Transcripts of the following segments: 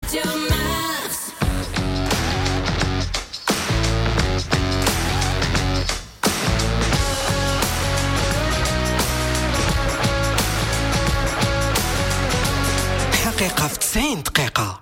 حقيقة في 90 دقيقة.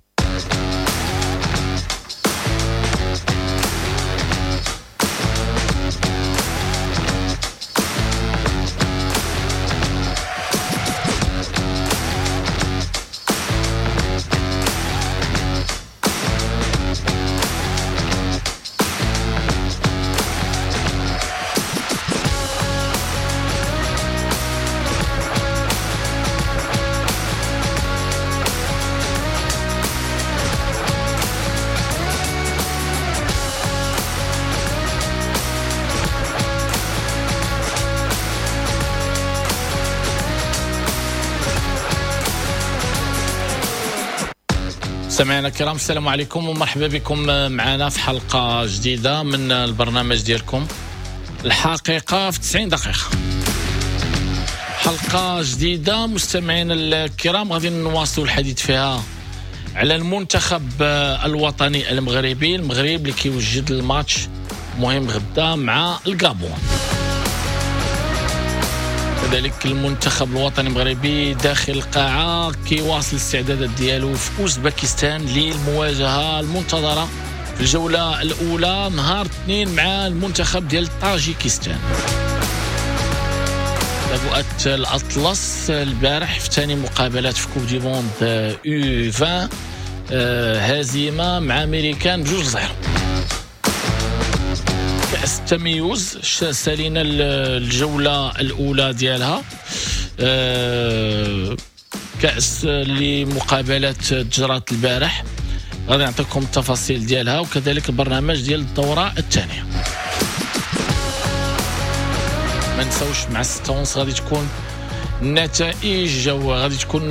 سمعنا الكرام، السلام عليكم ومرحبا بكم معنا في حلقة جديدة من البرنامج ديالكم الحقيقة في 90 دقيقة. حلقة جديدة مستمعين الكرام، غادي نواصلوا الحديث فيها على المنتخب الوطني المغربي، المغرب اللي كيوجد الماتش مهم غدا مع الغابون. كذلك المنتخب الوطني المغربي داخل القاعة كيواصل الاستعدادات ديالو في أوزبكستان للمواجهة المنتظرة في الجولة الأولى نهار الاثنين مع المنتخب ديال طاجيكستان. لبؤت الأطلس البارح في ثاني مقابلات في كوب دي موند U20 هزيمة مع أمريكان 2-0. كأس التميز سالينا الجولة الأولى ديالها، كأس لمقابلات تجرات البارح، غادي نعطيكم التفاصيل ديالها وكذلك البرنامج ديال الدورة الثانية. ما نساوش مع 6:30 غادي تكون النتائج وغادي تكون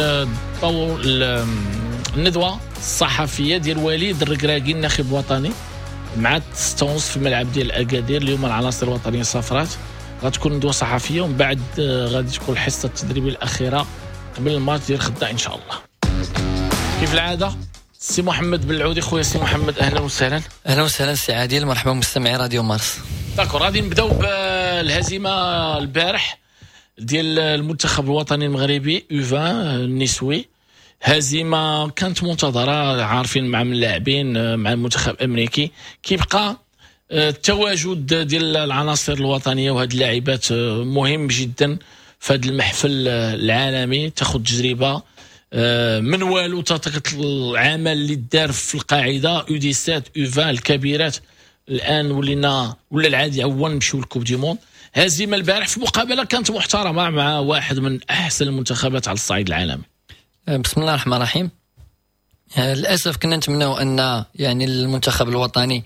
الندوة الصحفية ديال وليد الركراكي الناخب الوطني مع 6:30 في الملعب ديال أكادير. اليوم العناصر الوطنية صفرات، غتكون ندوة صحفية ومن بعد غادي تكون الحصة التدريبية الأخيرة قبل الماتش ديال غدا إن شاء الله. كيف العادة سي محمد بن العودي، خويا سي محمد أهلا وسهلا. أهلا وسهلا سي عادل، مرحبا مستمعي راديو مارس. داكور، غادي نبداو بالهزيمة البارح ديال المنتخب الوطني المغربي U20 النسوي. هزيمة كانت منتظرة، عارفين مع من اللاعبين مع المنتخب الأمريكي. كيبقى التواجد ديال العناصر الوطنية وهاد اللاعبات مهم جدا في هذا المحفل العالمي، تاخذ تجربة من والو تطاقة العمل اللي دار في القاعدة U17 U20 الكبيرات. الآن ولا العادي أول نمشيو للكوب دي موند. هزيمة البارح في مقابلة كانت محترمة مع واحد من أحسن المنتخبات على الصعيد العالمي. بسم الله الرحمن الرحيم. للأسف كنا نتمنوا أن يعني المنتخب الوطني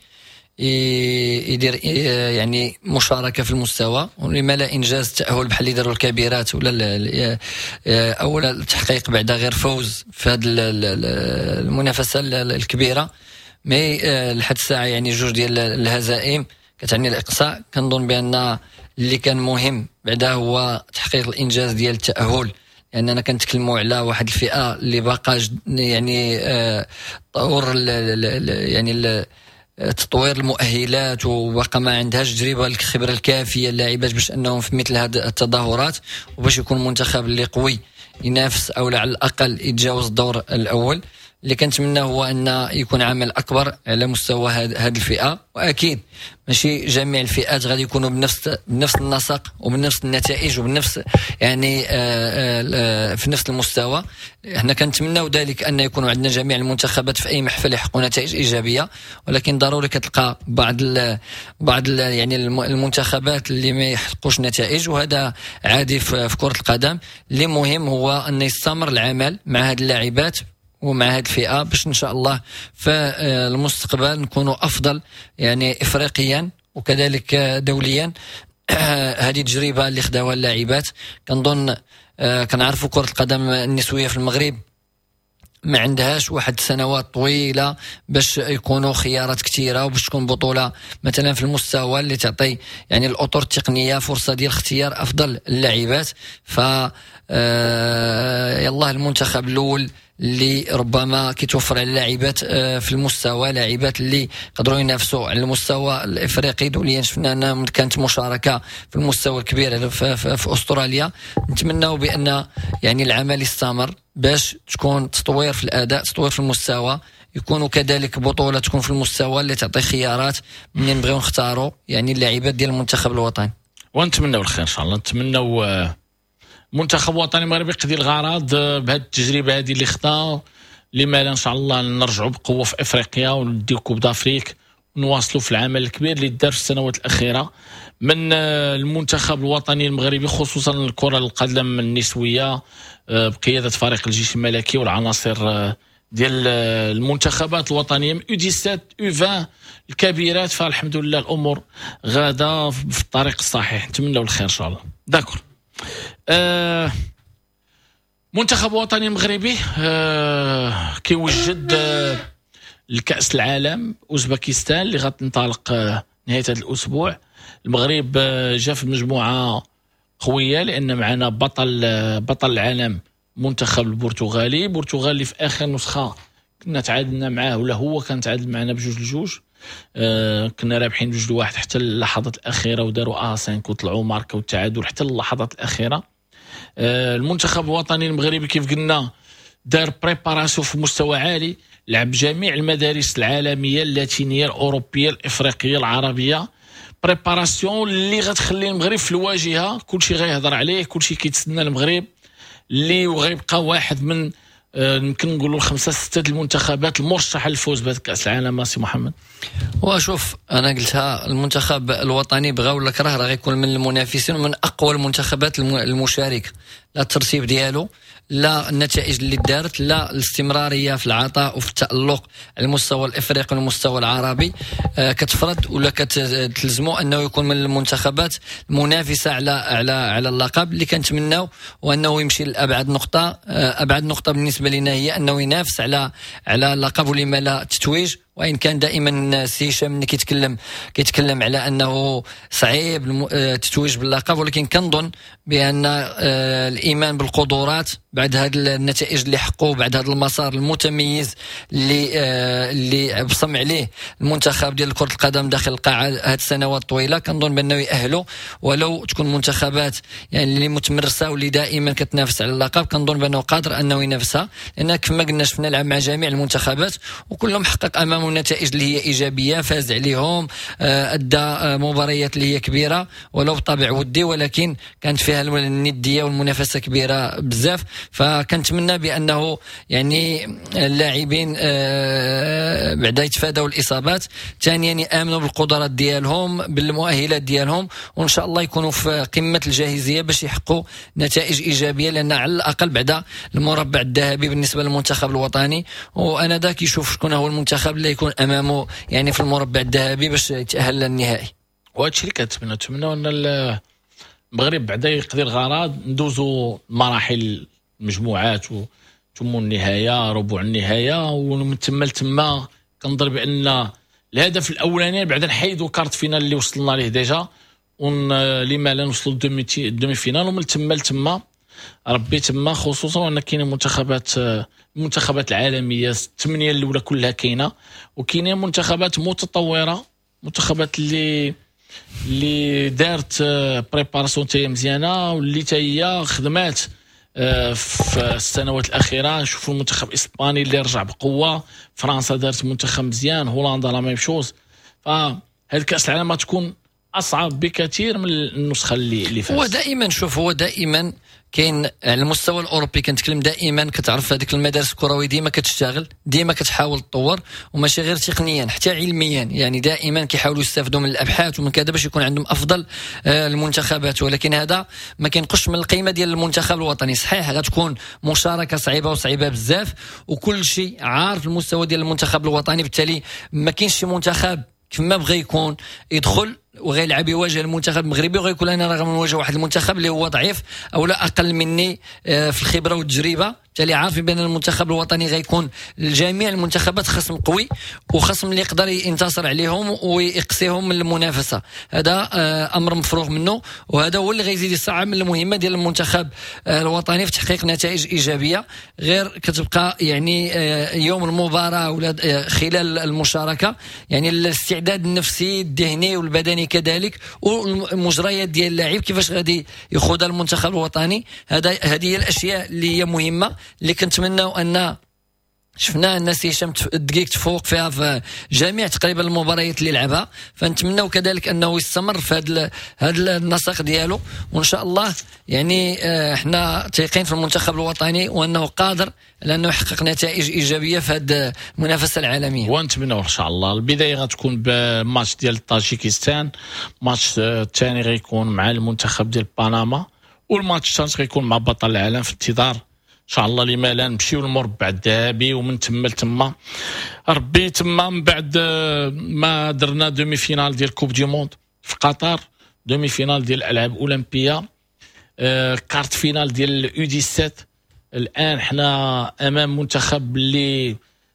يدير يعني مشاركة في المستوى، ولما لا إنجاز التأهل بحال اللي داروا الكبيرات ولا أولا التحقيق بعد غير فوز في هذه المنافسة الكبيرة. مي لحد الساعة يعني جوج ديال الهزائم كتعني الإقصاء. كنظن بأن اللي كان مهم بعدها هو تحقيق الإنجاز ديال التأهل، لأننا كنتكلموا على واحد الفئة اللي باقا يعني طور يعني تطوير المؤهلات، وبقى ما عندهاش تجربة الخبرة الكافية اللاعبات باش أنهم في مثل هذه التظاهرات، وباش يكون منتخب اللي قوي ينافس أو على الأقل يتجاوز الدور الأول. اللي كنتمنى هو أن يكون عمل أكبر على مستوى هذه الفئة، وأكيد ماشي جميع الفئات غادي يكونوا بنفس النسق وبنفس النتائج وبنفس يعني في نفس المستوى. احنا كنتمناو ذلك أن يكونوا عندنا جميع المنتخبات في أي محفل يحققوا نتائج إيجابية، ولكن ضروري كتلقى بعض يعني المنتخبات اللي ما يحققوش نتائج، وهذا عادي في كرة القدم. اللي مهم هو أن يستمر العمل مع هذه اللاعبات ومع هذه الفئة باش إن شاء الله في المستقبل نكونوا أفضل يعني إفريقيا وكذلك دوليا. هذه التجربة اللي خداوها اللاعبات كنظن كنعرفوا كرة القدم النسوية في المغرب ما عندهاش واحد سنوات طويلة باش يكونوا خيارات كثيرة وباش تكون بطولة مثلا في المستوى اللي تعطي يعني الأطر التقنية فرصة ديال اختيار أفضل اللاعبات. ف يلا المنتخب الأول اللي ربما كيتوفر على لاعبات في المستوى، لاعبات اللي قدروا ينافسوا على المستوى الافريقي دوليا. شفنا ان كانت مشاركه في المستوى الكبير في استراليا. نتمنوا بان يعني العمل يستمر باش تكون تطوير في الاداء، تطوير في المستوى، يكونوا كذلك بطوله تكون في المستوى اللي تعطي خيارات منين نبغيو نختاروا يعني اللاعبات ديال المنتخب الوطني. ونتمنوا الخير ان شاء الله. نتمنوا منتخب وطني مغربي يقضي الغرض بهذه التجربه هذه اللي خطا، لما لا ان شاء الله نرجعوا بقوه في افريقيا ونديو كوب دافريك ونواصلوا في العمل الكبير اللي دار في السنوات الاخيره من المنتخب الوطني المغربي، خصوصا الكره القدم النسويه بقياده فريق الجيش الملكي والعناصر ديال المنتخبات الوطنيه من U17 U20 الكبيرات. فالحمد لله الامور غاده في الطريق الصحيح، نتمنوا الخير ان شاء الله. داكور. منتخب وطني مغربي كيوجد الكأس العالم أوزبكستان اللي غتنطلق نهاية هذا الأسبوع. المغرب جاء في مجموعة قوية لأن معنا بطل العالم منتخب البرتغالي. البرتغالي في آخر نسخة كنا تعادلنا معاه، ولا هو كان تعادل معنا ب2-2. كنا رابحين 2-1 حتى اللحظات الأخيرة وداروا A5 وطلعوا ماركة والتعادل حتى اللحظات الأخيرة. المنتخب الوطني المغربي كيف قلنا دار بريباراسيون في مستوى عالي، لعب جميع المدارس العالمية اللاتينية الأوروبية الإفريقية العربية. بريباراسيون اللي غتخلي المغرب في الواجهة، كلشي غيهضر عليه، كلشي كيتسنى المغرب اللي غيبقى واحد من يمكن نقولوا 5-6 المنتخبات المرشحة للفوز بهذا كأس العالم. سي محمد، وشوف انا قلتها، المنتخب الوطني بغى ولا كره راه غيكون من المنافسين ومن اقوى المنتخبات المشاركه، لا الترتيب ديالو، لا النتائج اللي دارت، لا الاستمراريه في العطاء وفي التألق على المستوى الافريقي والمستوى العربي كتفرض ولا كتلزموا انه يكون من المنتخبات المنافسه على اللقب اللي كنتمناو، وانه يمشي لابعد نقطه. ابعد نقطه بالنسبه لنا هي انه ينافس على اللقب ولما لا التتويج. وإن كان دائما سي هشام كيتكلم على أنه صعيب التتويج باللقب، ولكن كنظن بأن الإيمان بالقدرات بعد هذه النتائج اللي حقوا، بعد هذا المسار المتميز اللي بصم عليه المنتخب ديال كرة القدم داخل القاعة هذه السنوات الطويلة، كنظن بأنه يأهلوا ولو تكون منتخبات يعني اللي متمرسة واللي دائما كتنافس على اللقب. كنظن بأنه قادر أنه ينافسها، لأن كما قلنا شفنا لعب مع جميع المنتخبات وكلهم حقق أمامه نتائج اللي هي إيجابية، فاز عليهم، أدى مباريات اللي هي كبيرة ولو بطابع ودي، ولكن كانت فيها الندية والمنافسة كبيرة بزاف. فكنتمنى بأنه يعني اللاعبين بعدا يتفادوا الإصابات، ثانيا يآمنوا بالقدرات ديالهم، بالمؤهلات ديالهم، وإن شاء الله يكونوا في قمة الجاهزية باش يحققوا نتائج إيجابية، لأن على الأقل بعدا المربع الذهبي بالنسبة للمنتخب الوطني. وأنا ذاك يشوف شكون هو المنتخب اللي يكون امامه يعني في المربع الذهبي باش يتاهل للنهائي. وهذا الشيء اللي كنتمناو ان المغرب بعدا يقضي الغرض، ندوزوا مراحل المجموعات ثم النهايه، ربع النهايه، ومن ثم لتما كنظن بان الهدف الاولاني بعدا نحيدوا كارت فينال اللي وصلنا ليه ديجا، لما لا نوصلوا الدومي فينال، ومن ثم لتما ربي تما، خصوصا وان كاينه المنتخبات العالميه 8 الاولى كلها كاينه، وكاينه منتخبات متطوره، منتخبات اللي دارت بريباراسيون تاعها مزيانه واللي هي خدمات في السنوات الاخيره. نشوفوا المنتخب الاسباني اللي رجع بقوه، فرنسا دارت منتخب مزيان، هولندا لا ميم شوز. فهاد كاس العالم تكون اصعب بكثير من النسخه اللي فاتت. هو دائما كاين على المستوى الاوروبي، كنتكلم دائما كتعرف هذيك المدارس الكرويه ديما كتشتغل، ديما كتحاول تطور، وماشي غير تقنيا حتى علميا، يعني دائما كيحاولوا يستافدوا من الابحاث ومن كذا باش يكون عندهم افضل المنتخبات. ولكن هذا ما كينقصش من القيمه ديال المنتخب الوطني. صحيح غتكون مشاركه صعيبه بزاف، وكل شيء عارف المستوى ديال المنتخب الوطني، بالتالي ما كاينش شي منتخب كما بغى يكون يدخل وغيلعب يواجه المنتخب المغربي، وغيكون انا رغم نواجه واحد المنتخب اللي هو ضعيف او لا اقل مني في الخبره والتجربه. بالتالي عارفين بان المنتخب الوطني غيكون لجميع المنتخبات خصم قوي وخصم اللي يقدر ينتصر عليهم ويقصيهم من المنافسه. هذا امر مفروغ منه، وهذا هو اللي غيزيد يصعب من المهمه ديال المنتخب الوطني في تحقيق نتائج ايجابيه. غير كتبقى يعني يوم المباراه ولا خلال المشاركه يعني الاستعداد النفسي الذهني والبدني كذلك، والمجريات ديال اللاعب كيفاش غادي يخوضها المنتخب الوطني. هذه هي الاشياء اللي هي مهمه، اللي كنتمناو ان شفنا الناس هشام الدقيق تفوق فيها في جميع تقريبا المباريات اللي لعبها، فنتمناو كذلك انه يستمر في هذا النسق ديالو، وان شاء الله يعني احنا تيقين في المنتخب الوطني وانه قادر لانه يحقق نتائج ايجابيه في هذه المنافسه العالميه. ونتمناو ان شاء الله. البدايه غتكون بماتش ديال طاجيكستان، ماتش الثاني غيكون مع المنتخب ديال بنما، والماتش الثالث غيكون مع بطل العالم في انتظار ان شاء الله. لما لا نمشيو للمربع الذهبي ومن تما ربي تما من بعد ما درنا دومي فينال ديال كوب دي موند في قطر، دومي فينال ديال الالعاب الاولمبيه، كارت فينال ديال يو 17. الان حنا امام منتخب اللي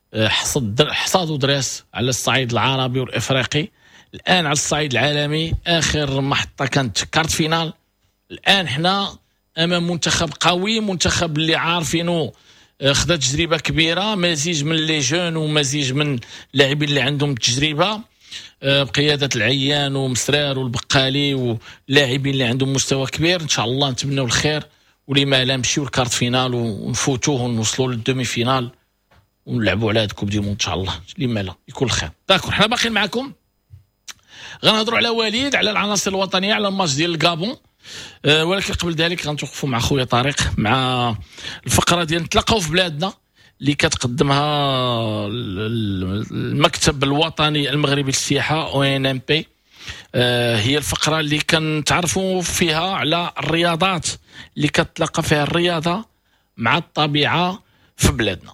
حصاد ودرس على الصعيد العربي والافريقي. الان على الصعيد العالمي اخر محطه كانت كارت فينال. الان حنا امام منتخب قوي، منتخب اللي عارفينه خدا تجربه كبيره، مزيج من لي جون ومزيج من لاعبين اللي عندهم تجربه بقياده العيان ومسرار والبقالي ولاعبين اللي عندهم مستوى كبير. ان شاء الله نتمنوا الخير، ولما لا نمشيو للكارت فينال ونفوتوه ونوصلوا للدومي فينال ونلعبوا على هاد كوب دي موند ان شاء الله. لما لا يكون الخير. داكور، حنا باقيين معكم، غنهضروا على وليد، على العناصر الوطنيه، على الماتش ديال الكابون. ولكن قبل ذلك غنتوقفوا مع خويا طارق مع الفقره ديال نتلاقاو في بلادنا اللي كتقدمها المكتب الوطني المغربي للسياحه ONMP. هي الفقره اللي كنتعرفوا فيها على الرياضات اللي كتلاقى فيها الرياضه مع الطبيعه في بلادنا.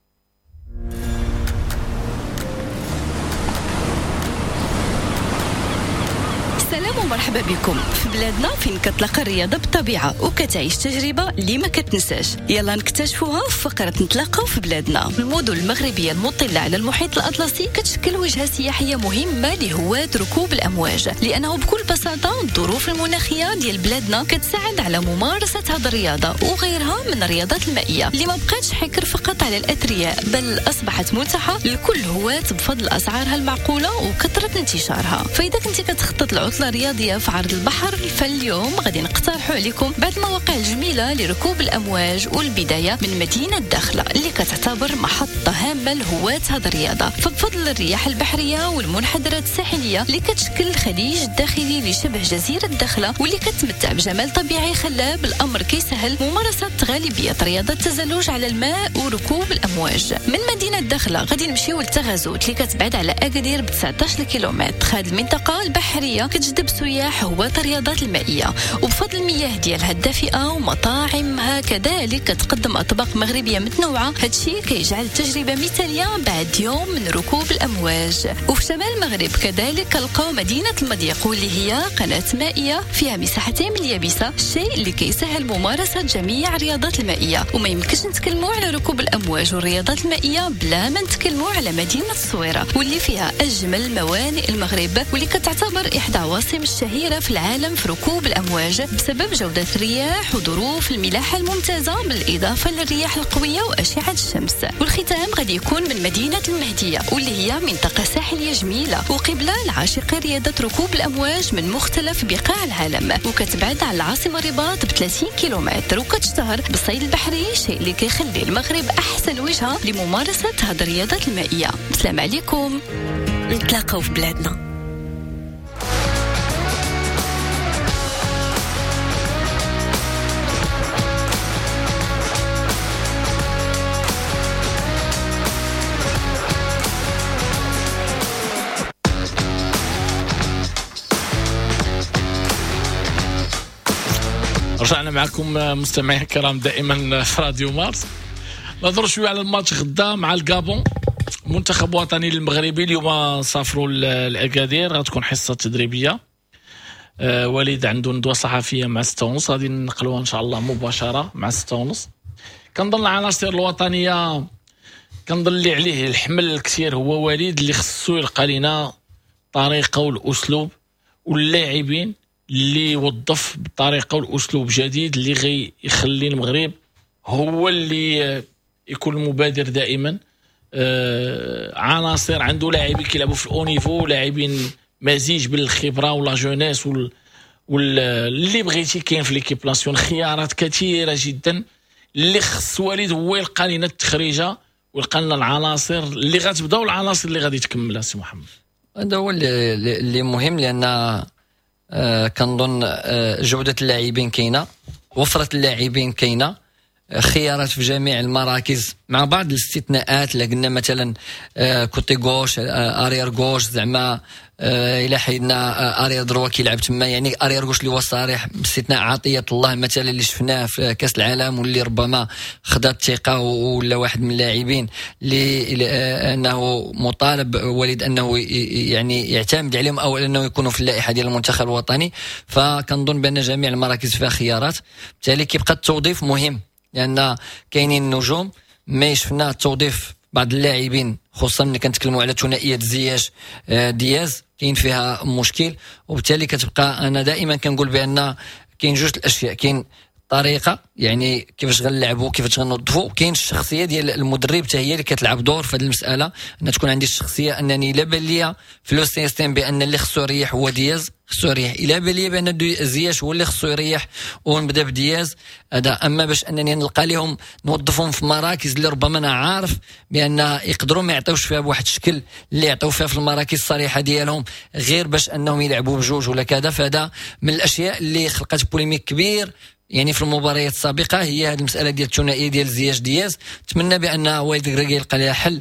سلام ومرحبا بكم في بلادنا فين كتلاقى الرياضه بالطبيعه وكتعيش تجربه اللي ما كتنساش. يلا نكتشفوها في فقره نتلاقاو في بلادنا. المدن المغربيه المطله على المحيط الاطلسي كتشكل وجهه سياحيه مهمه لهواة ركوب الامواج، لانه بكل بساطه الظروف المناخيه ديال بلادنا كتساعد على ممارسه هذه الرياضه وغيرها من الرياضات المائيه اللي ما بقاتش حكر فقط على الاثرياء، بل اصبحت متاحه لكل هواة بفضل اسعارها المعقوله وكثره انتشارها. فاذا كنتي كتخطط العطله رياضيه في عرض البحر، فاليوم غادي نقترحوا عليكم بعض المواقع الجميله لركوب الامواج، والبدايه من مدينه الداخله اللي كتعتبر محطه هامه لهواة هذه الرياضه. فبفضل الرياح البحريه والمنحدرات الساحليه اللي كتشكل الخليج الداخلي اللي شبه جزيره الداخله واللي كتمتع بجمال طبيعي خلاب، الامر كيسهل ممارسه غالبيه رياضه التزلج على الماء وركوب الامواج. من مدينه الداخله غادي نمشيو لتغازوت اللي كتبعد على اكادير ب 19 كيلومتر. هذه المنطقه البحريه كتجذب سياح هواة الرياضات المائيه، وبفضل المياه ديالها الدافئه ومطاعمها كذلك كتقدم اطباق مغربيه متنوعه. هادشي كيجعل التجربه مثاليه بعد يوم من ركوب الامواج. وفي شمال المغرب كذلك كنلقاو مدينه المضيق واللي هي قناه مائيه فيها مساحتين من اليابسه، الشيء اللي كيسهل ممارسه جميع الرياضات المائيه. وما يمكنش نتكلموا على ركوب الامواج والرياضات المائيه بلا ما نتكلموا على مدينه الصويره واللي فيها اجمل موانئ المغرب واللي كتعتبر احدى عواصم الشهيره في العالم في ركوب الامواج بسبب جوده الرياح وظروف الملاحه الممتازه بالاضافه للرياح القويه واشعه الشمس. والختام غادي يكون من مدينه المهديه واللي هي منطقه ساحليه جميله وقبله لعاشقي رياضه ركوب الامواج من مختلف بقاع العالم، وكتبعد عن العاصمه الرباط ب 30 كيلومتر، وكتشتهر بالصيد البحري، شيء اللي كيخلي المغرب احسن وجهه لممارسه هذه الرياضات المائيه. السلام عليكم، نتلاقاو في بلادنا. رجعنا معكم مستمعي الكرام دائما في راديو مارس. نهضروا شويه على الماتش غدا مع الكابون. منتخب وطني المغربي اليوم سافروا لاكادير، غتكون حصه تدريبيه وليد عنده ندوه صحفيه مع 6:30 غادي ننقلوها ان شاء الله مباشره مع 6:30. كنظن العناصر الوطنيه كنظن اللي عليه الحمل الكثير هو وليد، اللي خصو يلقى لنا طريقه والاسلوب واللاعبين اللي يوظف بالطريقه والاسلوب جديد اللي غيخلي المغرب هو اللي يكون المبادر دائما. عناصر عنده لاعبين كيلعبوا في الاونيفو، لاعبين مزيج بالخبره ولا جونيس واللي بغيتي كاين في ليكيب ناسيون، خيارات كثيره جدا اللي خص وليد هو يلقى لنا التخريجه ويلقى لنا العناصر اللي غتبدا والعناصر اللي غادي تكملها. سي محمد هذا هو اللي مهم، لان كنظن جوده اللاعبين كاينه، وفره اللاعبين كاينه، خيارات في جميع المراكز مع بعض الاستثناءات. اللي قلنا مثلا كوتي غوش، ارير غوش، زعما الى حيدنا ارير دروا كيلعب تما، يعني ارير غوش اللي هو صريح، باستثناء عطيه الله مثلا اللي شفناه في كاس العالم واللي ربما خدا الثقه ولا واحد من اللاعبين اللي انه مطالب وليد انه يعني يعتمد عليهم او انه يكونوا في اللائحه ديال المنتخب الوطني. فكنظن بان جميع المراكز فيها خيارات، بالتالي كيبقى التوظيف مهم، لان كاينين النجوم ما شفنا توظيف بعض اللاعبين، خصوصا ملي كنتكلموا على ثنائيه زياش دياز كاين فيها مشكل. وبالتالي كتبقى انا دائما كنقول بان كاين جوج الاشياء، كاين طريقه يعني كيفاش غنلعبوا كيفاش غنوظفوا، كاين الشخصيه ديال المدرب حتى هي اللي كتلعب دور في هذه المساله، ان تكون عندي الشخصيه انني لا بان ليا في لو سيستيم بان اللي خصو يريح هو دياز خصو يريح، الا بان ليا بان زياش هو اللي خصو يريح ونبدا بدياز هذا. اما باش انني نلقى لهم نوظفهم في مراكز اللي ربما انا عارف بان يقدروا ما يعطيوش فيها بواحد الشكل اللي يعطيو فيها في المراكز الصريحه ديالهم، غير باش انهم يلعبوا بجوج ولا كذا، فهذا من الاشياء اللي خلقت بوليميك كبير يعني في المباريات السابقه، هي هذه المساله ديال الثنائيه ديال زياش دياز. نتمنى بان والد كراكي يلقى لها حل،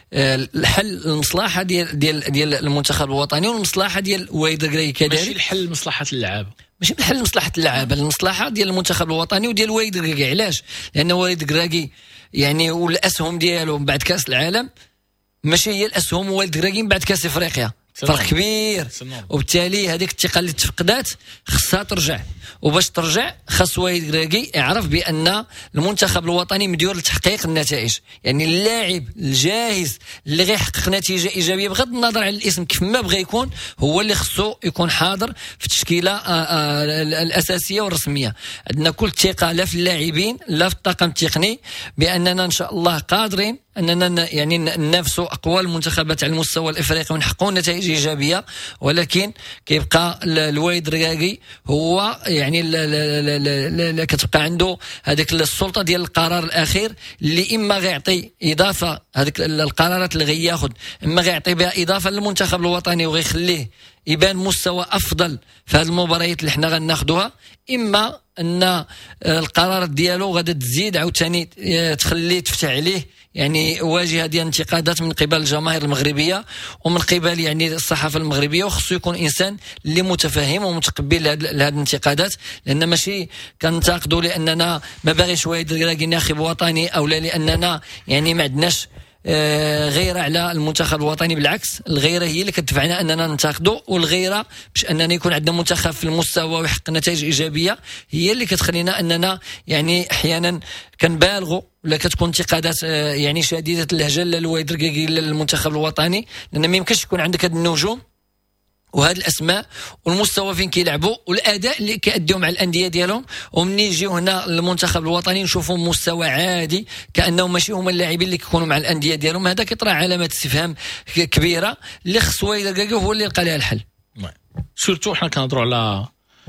الحل المصلحه ديال المنتخب الوطني والمصلحه ديال والد كراكي كذلك، ماشي الحل مصلحه اللعابه، ماشي الحل مصلحه اللعابه، المصلحه ديال المنتخب الوطني وديال والد كراكي. علاش؟ لان والد كراكي يعني والاسهم ديالو بعد كاس العالم ماشي هي الاسهم والد كراكي بعد كاس افريقيا، فرق كبير. وبالتالي هذيك الثقه اللي تفقدات خصها ترجع، وباش ترجع خاص والد كراكي يعرف بان المنتخب الوطني مديور لتحقيق النتائج، يعني اللاعب الجاهز اللي غيحقق نتيجه ايجابيه بغض النظر على الاسم كيف ما بغى يكون، هو اللي خصو يكون حاضر في التشكيله الاساسيه والرسميه. عندنا كل الثقه لا في اللاعبين لا في الطاقم التقني باننا ان شاء الله قادرين اننا يعني ننافسوا اقوى المنتخبات على المستوى الافريقي ونحققوا نتائج ايجابيه، ولكن كيبقى الوالد كراكي هو يعني لا كتبقى عنده هذيك السلطه ديال القرار الاخير اللي اما غيعطي اضافه، هذيك القرارات اللي غياخذ اما غيعطي بها اضافه للمنتخب الوطني وغيخليه يبان مستوى افضل في هذه المباريات اللي حنا غناخذوها، اما ان القرارات ديالو غادا تزيد عاوتاني تخليه تفتح عليه يعني واجهه ديال انتقادات من قبل الجماهير المغربيه ومن قبل يعني الصحافه المغربيه، وخصو يكون انسان اللي متفهم ومتقبل لهذه الانتقادات، لان ماشي كنتقدوا لاننا ما باغيش والد كراكي ناخب وطني او لا لاننا يعني ما عندناش غيره على المنتخب الوطني، بالعكس الغيره هي اللي كتدفعنا اننا ننتقدوا، والغيره باش اننا يكون عندنا منتخب في المستوى ويحقق نتائج ايجابيه هي اللي كتخلينا اننا يعني احيانا كنبالغوا ولا كتكون انتقادات يعني شديده اللهجه للوالد كراكي للمنتخب الوطني، لان ما يمكنش يكون عندك هاد النجوم وهذه الاسماء والمستوى فين كيلعبوا والاداء اللي كيأديو مع الانديه ديالهم، ومن يجيو هنا المنتخب الوطني نشوفوا مستوى عادي كانهم ماشي هما اللاعبين اللي كيكونوا مع الانديه ديالهم. هذا كيطرح علامات استفهام كبيره اللي خص والد كراكي هو اللي يلقى لها الحل. سورتو حنا كنهضروا على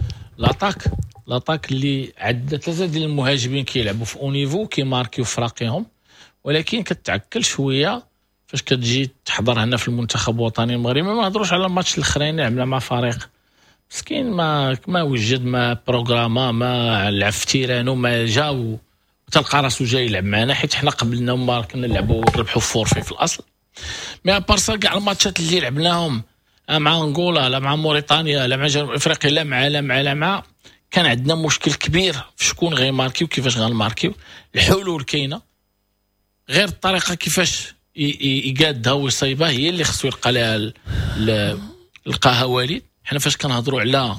لاطاك اللي عندها ثلاثه ديال المهاجمين كيلعبوا في اونيفو كيماركيو فراقيهم، ولكن كتعكل شويه فاش كتجي تحضر هنا في المنتخب الوطني المغربي. ما نهضروش على الماتش الاخرين عملنا مع فريق مسكين ما وجد ما بروغراما ما لعب في تيرانو ما جاو تلقى راسو جاي يلعب معنا، حيت حنا قبلنا ما كنا نلعبوا نربحوا فورفي في الاصل. مي ابارسا كاع الماتشات اللي لعبناهم مع انغولا لا مع موريتانيا لا مع جنوب افريقيا لا مع كان عندنا مشكل كبير في شكون غيماركيو كيفاش غنماركيو. الحلول كاينه، غير الطريقه كيفاش يقادها ويصيبها هي اللي خصو يلقى لها لقاها والد. حنا فاش كنهضروا على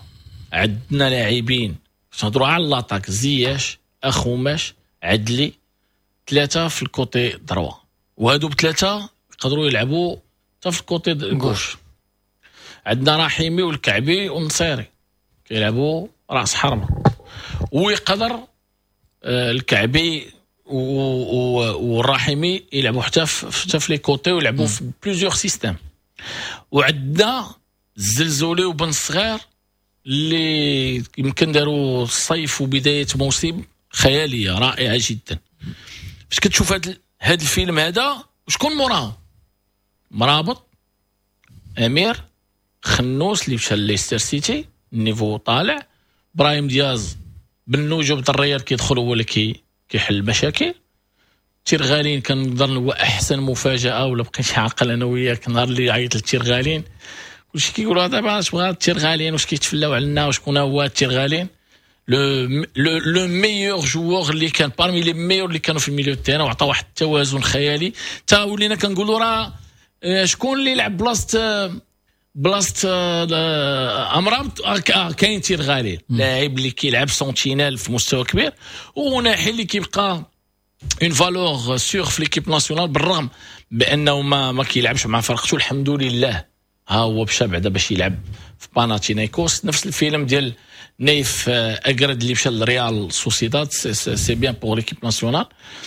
عندنا لاعبين نهضروا على لاطاك زياش اخوماش عدلي 3 في الكوتي دروا وهادو ب3 يقدروا يلعبوا حتى في الكوتي غوش. عندنا رحيمي والكعبي والنصيري كيلعبوا راس حربة ويقدر الكعبي والرحيمي يلعبوا حتى في لي كوتي ويلعبوا في بليزيور سيستيم. وعندنا الزلزولي وبن صغير اللي يمكن داروا الصيف وبداية موسم خيالية رائعة جدا. فاش كتشوف هاد الفيلم هذا وشكون مراه مرابط أمير خنوس اللي مشى ليستر سيتي النيفو طالع، برايم دياز بالنوجه بالريال كيدخل هو اللي كيحل المشاكل. تيرغالين كنقدر هو احسن مفاجاه ولا بقيت عاقل انا وياك نهار اللي عيط للتيرغالين كلشي كيقولوا دابا اش بغا التيرغالين واش كيتفلاو علينا وشكون هو التيرغالين لو ميور جوور اللي كان بارمي لي ميور اللي كانوا في الميليو تاعنا وعطى واحد التوازن خيالي. تا ولينا كنقولوا راه شكون اللي يلعب بلاصه امرابط كاين تيرغالي لاعب اللي كيلعب سونتينال في مستوى كبير وناحي اللي كيبقى اون فالور سيغ في ليكيب ناسيونال بالرغم بانه ما كيلعبش مع فرقته. الحمد لله ها هو مشى بعدا باش يلعب في باناتينايكوس نفس الفيلم ديال نايف اقرد اللي مشى للريال سوسيداد سي بيان بور ليكيب ناسيونال.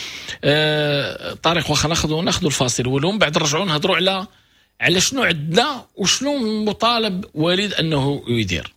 طريق واخا ناخذوا الفاصل ومن بعد نرجعوا نهضروا على شنو عندنا وشنو مطالب والد انه يدير.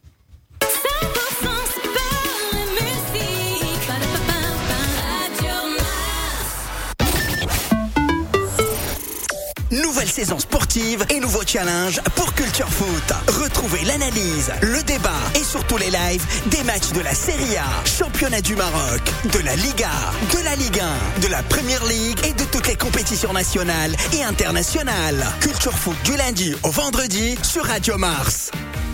Nouvelle saison sportive et nouveau challenge pour Culture Foot. Retrouvez l'analyse, le débat et surtout les lives des matchs de la Serie A, Championnat du Maroc, de la Liga, de la Ligue 1, de la Premier League et de toutes les compétitions nationales et internationales. Culture Foot du lundi au vendredi sur Radio Mars.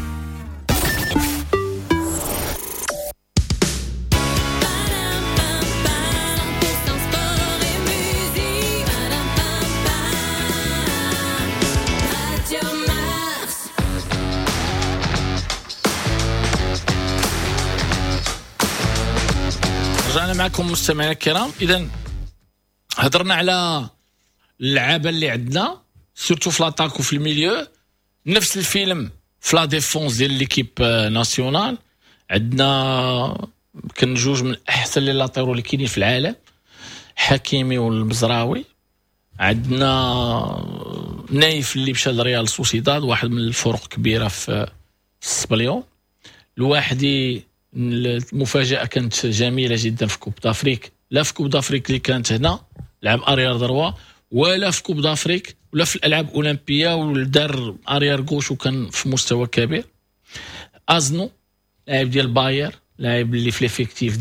رجعنا معكم مستمعينا الكرام. اذا هضرنا على اللعابه اللي عندنا سورتو في لاطاك وفي الميليو. نفس الفيلم في لا ديفونس ديال ليكيب ناسيونال عندنا كان جوج من احسن لي لاطيرو اللي كاينين في العالم، حكيمي والمزراوي. عندنا نايف اللي مشى لريال سوسيداد واحد من الفرق كبيره في السبليون. الواحد المفاجأة كانت جميلة جدا في كوب دافريك، لا في كوب دافريك اللي كانت هنا لعب اريار دروا ولا في كوب دافريك ولا في الالعاب الاولمبيه ودار اريار غوش وكان في مستوى كبير. ازنو لاعب ديال باير، لاعب اللي في ليفيكتيف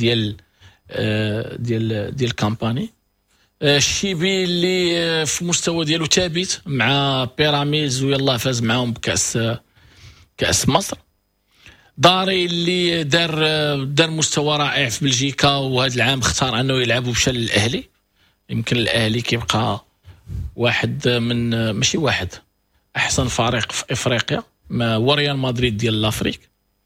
ديال كامباني. الشيبي اللي في مستوى ديالو ثابت مع بيراميدز ويلا فاز معاهم بكاس مصر. داري اللي دار مستوى رائع في بلجيكا وهذا العام اختار انه يلعب ومشى للاهلي. يمكن الاهلي كيبقى واحد من ماشي واحد احسن فريق في افريقيا وريال مدريد ديال لافريك.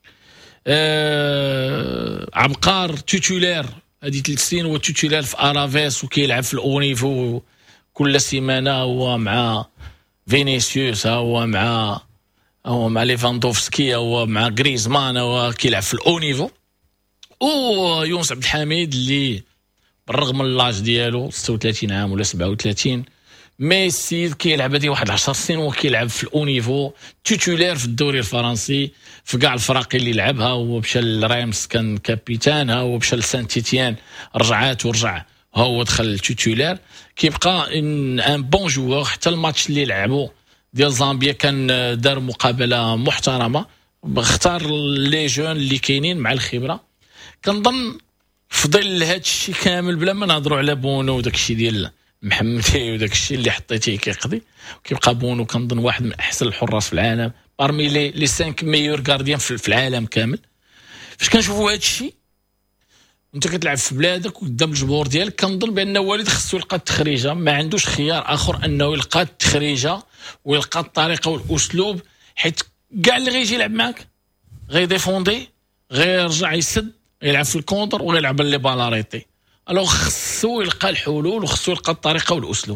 عبقار توتولير هذه 3 سنين هو توتولير في ارافيس وكيلعب في الاونيفو كل سيمانه هو مع فينيسيوس هو مع ليفاندوفسكي هو مع غريزمان هو كيلعب في الاونيفو. ويونس عبد الحميد اللي بالرغم من لاج ديالو 36 عام ولا 37 ميسي كيلعب هذه واحد 10 سنين وكيلعب في الاونيفو توتولير في الدوري الفرنسي في كاع الفرق اللي لعبها. هو مشى للريمس كان كابيتان، هو مشى لسانتيتيان رجعات ورجع هو دخل توتولير. كيبقى ان بون جوور. حتى الماتش اللي لعبوا ديال زامبيا كان دار مقابله محترمه، اختار لي جون اللي كاينين مع الخبره. كنظن في ظل هذا الشيء كامل بلا ما نهضروا على بونو وداك الشيء ديال محمدي وداك الشيء اللي حطيتيه كيقضي وكيبقى بونو كنظن واحد من احسن الحراس في العالم بارمي لي 5 ميور غارديان في العالم كامل. فاش كنشوفوا هذا الشيء انت كتلعب في بلادك قدام الجمهور ديالك كنظن بان والد خصو يلقى التخريجه، ما عندوش خيار اخر انه يلقى التخريجه ويلقى الطريقه والاسلوب، حيت كاع اللي غيجي يلعب معك غيديفوندي غير يرجع يسد يلعب في الكونتر ويلعب اللي بالاريتي. الوغ خصو يلقى الحلول وخصو يلقى الطريقه والاسلوب.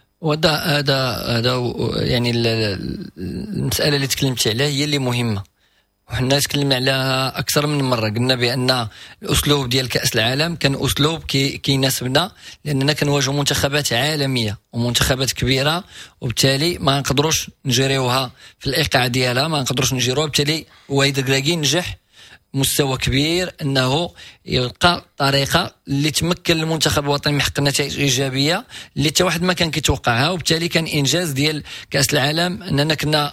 هذا يعني المساله اللي تكلمت عليها هي اللي مهمه، وحنا تكلمنا عليها اكثر من مره. قلنا بان الاسلوب ديال كاس العالم كان اسلوب كيناسبنا، لاننا كنواجهوا منتخبات عالميه ومنتخبات كبيره، وبالتالي ما نقدروش نجريوها في الايقاع ديالها، ما نقدروش نجيروها. بالتالي وحيد الكراكي نجح مستوى كبير انه يلقى طريقه اللي تمكن المنتخب الوطني من حقق نتائج ايجابيه اللي حتى واحد ما كان كيتوقعها، وبالتالي كان انجاز ديال كاس العالم اننا كنا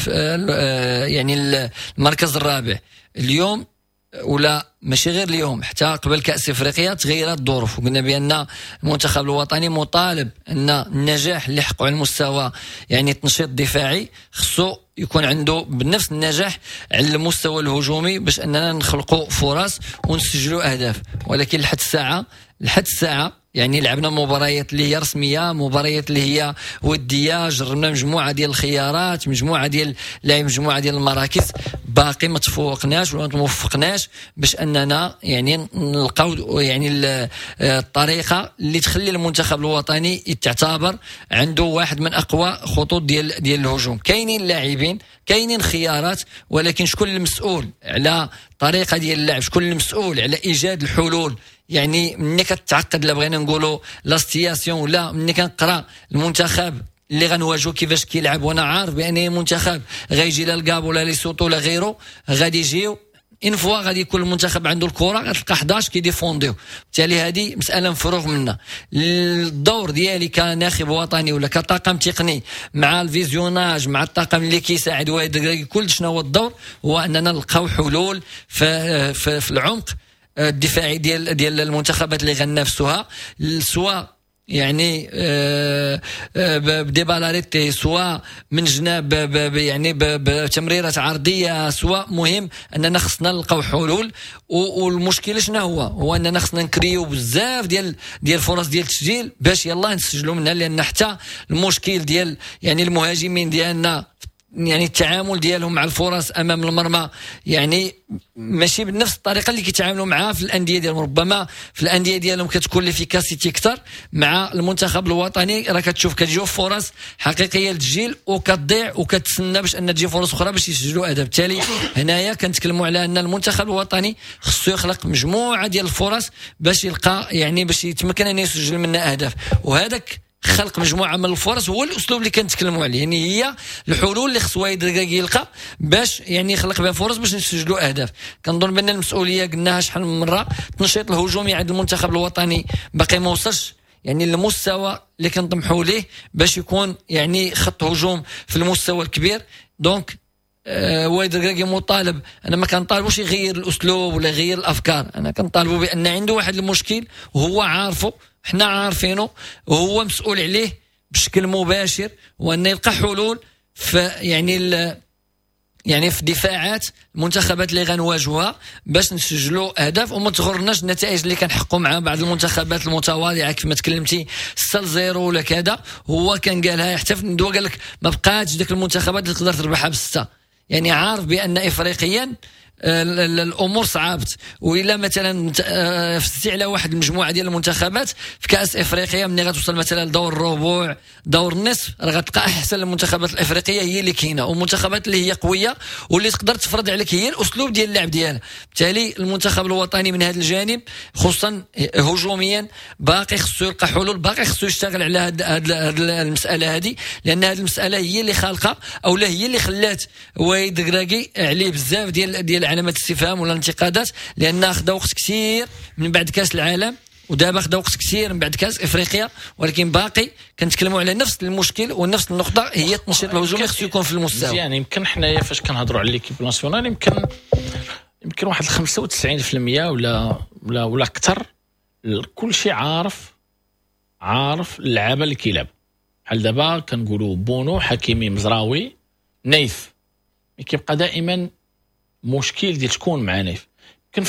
يعني المركز الرابع. اليوم ولا ماشي غير اليوم، حتى قبل كأس افريقيا تغيرت الظروف، وقلنا بان المنتخب الوطني مطالب ان النجاح اللي حققوا على المستوى يعني التنشيط الدفاعي خصو يكون عنده بنفس النجاح على المستوى الهجومي باش اننا نخلقوا فرص ونسجلوا اهداف. ولكن لحد الساعه يعني لعبنا مباريات اللي هي رسميه، مباريات اللي هي وديه، جربنا مجموعه ديال الخيارات، مجموعه ديال المراكز، باقي ما تفوقناش ولا ما توفقناش باش اننا يعني نلقاو يعني الطريقه اللي تخلي المنتخب الوطني يتعتبر عنده واحد من اقوى خطوط ديال الهجوم. كاينين لاعبين، كاينين خيارات، ولكن شكون المسؤول على طريقه ديال اللعب، شكون المسؤول على ايجاد الحلول؟ يعني ملي كتعقد لا بغينا نقولوا لا ستياسيون، ولا ملي كنقرا المنتخب اللي غنواجهو كيفاش كيلعب، وانا عارف بان منتخب غيجي لا الكاب ولا ليسوتو ولا غيره، غادي يجيو ان فوا غادي يكون المنتخب عنده الكره غتلقى 11 كيديفونديو. بالتالي هذه مساله مفروغ منها. الدور ديالي كناخب وطني ولا كطاقم تقني مع الفيزيوناج مع الطاقم اللي كيساعد ويدرك كل شنو هو الدور، هو اننا نلقاو حلول في العمق الدفاعي ديال المنتخبات اللي غننافسوها، سواء يعني بديبالاريتي، سواء من جناب يعني بتمريرات عرضيه، سواء مهم اننا خصنا نلقاو حلول. والمشكل شنو هو اننا خصنا نكريو بزاف ديال فرص ديال التسجيل باش يلا نسجلوا منها، لان حتى المشكل ديال يعني المهاجمين ديالنا يعني التعامل ديالهم مع الفرص امام المرمى يعني ماشي بنفس الطريقه اللي كيتعاملوا معها في الانديه ديالهم. ربما في الانديه ديالهم كتكون ليفيكاسيتي اكثر، مع المنتخب الوطني راه كتجيو فرص حقيقيه للتسجيل وكتضيع وكتسنى باش ان تجي فرص اخرى باش يسجلوا اهداف. بالتالي هنايا كنتكلموا على ان المنتخب الوطني خصو يخلق مجموعه ديال الفرص باش يلقى يعني باش يتمكن ان يسجل منها اهداف، وهذاك خلق مجموعه من الفرص هو الاسلوب اللي كنتكلموا عليه. يعني هي الحلول اللي خصو يدرك يلقى باش يعني يخلق بها فرص باش نسجلوا اهداف. كنظن بان المسؤوليه قلناها شحال من مره، التنشيط الهجومي عند المنتخب الوطني باقي ما وصلش يعني المستوى اللي كنطمحوا ليه باش يكون يعني خط هجوم في المستوى الكبير. دونك وايد الكراكي مطالب، انا ما كنطالبوش يغير الاسلوب ولا يغير الافكار، انا كنطالبوا بان عنده واحد المشكل وهو عارفه، حنا عارفينه، وهو مسؤول عليه بشكل مباشر، وان يلقى حلول في يعني في دفاعات المنتخبات اللي غنواجهوها باش نسجلوا اهداف وما تغرناش النتائج اللي كنحققوا مع بعض المنتخبات المتواضعه كما تكلمتي 6-0 ولا كذا. هو كان قالها حتى في الندوه قال لك ما بقاتش ديك المنتخبات اللي تقدر تربحها ب6، يعني عارف بان افريقيا الامور صعابت. وإلا مثلا فتي على واحد المجموعه ديال المنتخبات في كاس افريقيا ملي غتوصل مثلا لدور الربع دور النصف راه غتلقى احسن المنتخبات الافريقيه هي اللي كاينه، ومنتخبات اللي هي قويه واللي تقدر تفرض عليك هي الاسلوب ديال اللعب ديالها. بالتالي المنتخب الوطني من هذا الجانب خصوصا هجوميا باقي خصو يلقى حلول، باقي خصو يشتغل على هذه المساله هذه، لان هذه المساله هي اللي خالقه او لا هي اللي خلات وايد كراكي عليه بزاف ديال علامات استفهام ولا انتقادات، لان خدا وقت كثير من بعد كاس العالم ودابا خدا وقت كثير من بعد كاس افريقيا، ولكن باقي كنتكلموا على نفس المشكل ونفس النقطه هي التنشيط الهجومي خصو يكون في المستوى. يعني يمكن حنايا فاش كنهضروا على ليكيب ناسيونال يمكن واحد 95% ولا اكثر كل شيء عارف اللعابه اللي كيلعب. بحال دابا كنقولوا بونو، حكيمي، مزراوي، نايف، كيبقى دائما مشكل ديال شكون مع نايف. يمكن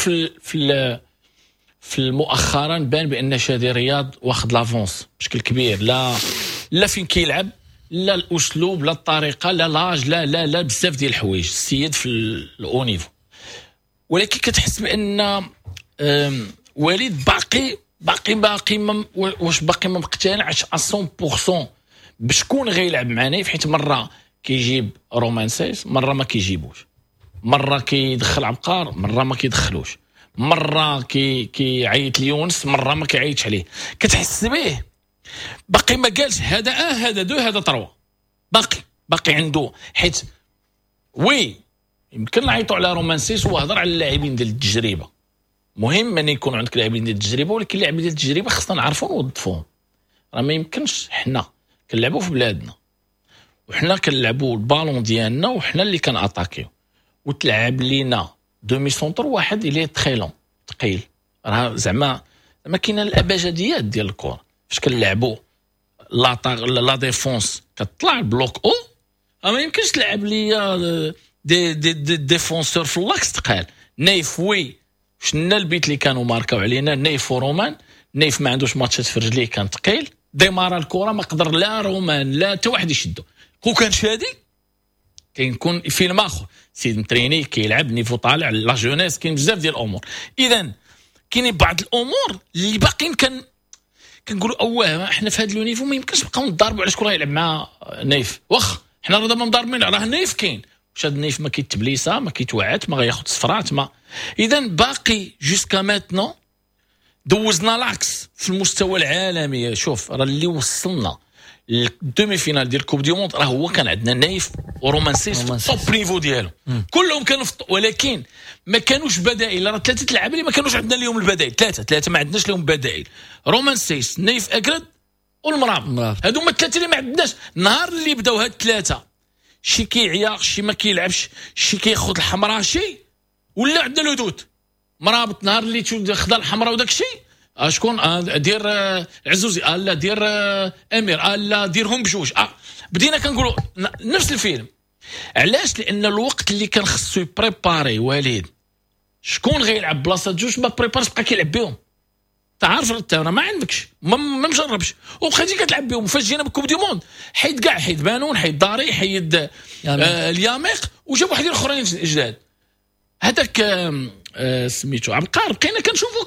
في المؤخرا بان بان شادي رياض واخد لافونس بشكل كبير، لا فين كيلعب، لا الاسلوب، لا الطريقه، لا لاج، لا بزاف ديال الحوايج. السيد في الاو نيفو ولكن كتحس بان وليد باقي واش باقي ما مقتنعش 100% بشكون غيلعب مع نايف، حيت مره كيجيب رومان سيس، مره ما كيجيبوش، مره كيدخل عبقار، مره ما كيدخلوش، مره كيعيط ليونس، مره ما كيعيطش عليه. كتحس به باقي ما قالش هذا هذا دو هذا طروا، باقي عنده. حيت وي يمكن نعيطوا على رومان سيس وهضر على اللاعبين ديال التجربه، مهم ان يكون عندك لاعبين ديال التجربه، ولكن اللاعبين ديال التجربه خصنا نعرفوا نوظفوهم. راه ما يمكنش حنا كنلعبوا في بلادنا وحنا كنلعبوا البالون ديالنا وحنا اللي كناتاكيو وتلعب لينا دومي سونتر واحد اللي تخيلون ثقيل. راه زعما كاينه الابجديات ديال الكره فاش كنلعبوا لا ديفونس كتطلع البلوك او، ما يمكنش تلعب ليا دي ديفونسور في اللاكس تقال. نايف وي شنا البيت اللي كانوا ماركاو علينا، نايف ورومان. نايف ما عندوش ماتشات في رجليه، كان ثقيل، ديمارا الكره ما قدر لا رومان لا حتى واحد يشدو. كون كان شادي كيكون فيلم اخر، سيد متريني كيلعب نيفو طالع، لا جونيس، كاين بزاف ديال الامور. اذا كاينين بعض الامور اللي باقيين كنقولوا اواه احنا في هذا النيفو ما يمكنش نبقاو نضاربوا على شكون يلعب مع نايف. واخ حنا راه دابا مضاربين، راه نايف كاين، واش هذا النايف ما كيتبليسا، ما كيتوعات، ما غياخذ صفرات، ما اذا باقي جوسكا ماتنو دوزنا لاكس في المستوى العالمي. شوف راه اللي وصلنا الدومي فينال ديال كوب دي موند راه هو كان عندنا نايف ورومان سيس في التوب نيفو ديالو، كلهم كانوا ولكن ما كانوش بدائل. راه ثلاثه اللاعبين اللي ما كانوش عندنا اليوم البدائل، ثلاثه ما عندناش لهم بدائل، رومان سيس، نايف اكرد والمراب. هادو هما الثلاثه اللي ما عندناش. النهار اللي بداو هاد الثلاثه شي كيعيا، شي ما كيلعبش، شي كياخذ الحمراء، شي ولا عندنا الهدود مرابط. نهار اللي خدا الحمراء وداك الشيء شكون دير عزوزي، لا دير امير، لا ديرهم بجوج. بدينا كنقولوا نفس الفيلم. علاش؟ لان الوقت اللي كان خصو يبريباري وليد شكون غيلعب بلاصه جوج ما بريبارش، بقى كيلعب بهم. تعرف انت راه ما عندكش، ما مجربش، وبقيتي كتلعب بهم. فاش جينا بكوب دي موند حيد كاع، حيد بانون، حيد داري، حيد الياميق، وجاب واحدين اخرين جداد. هذاك سميتو عبقار، بقينا كنشوفو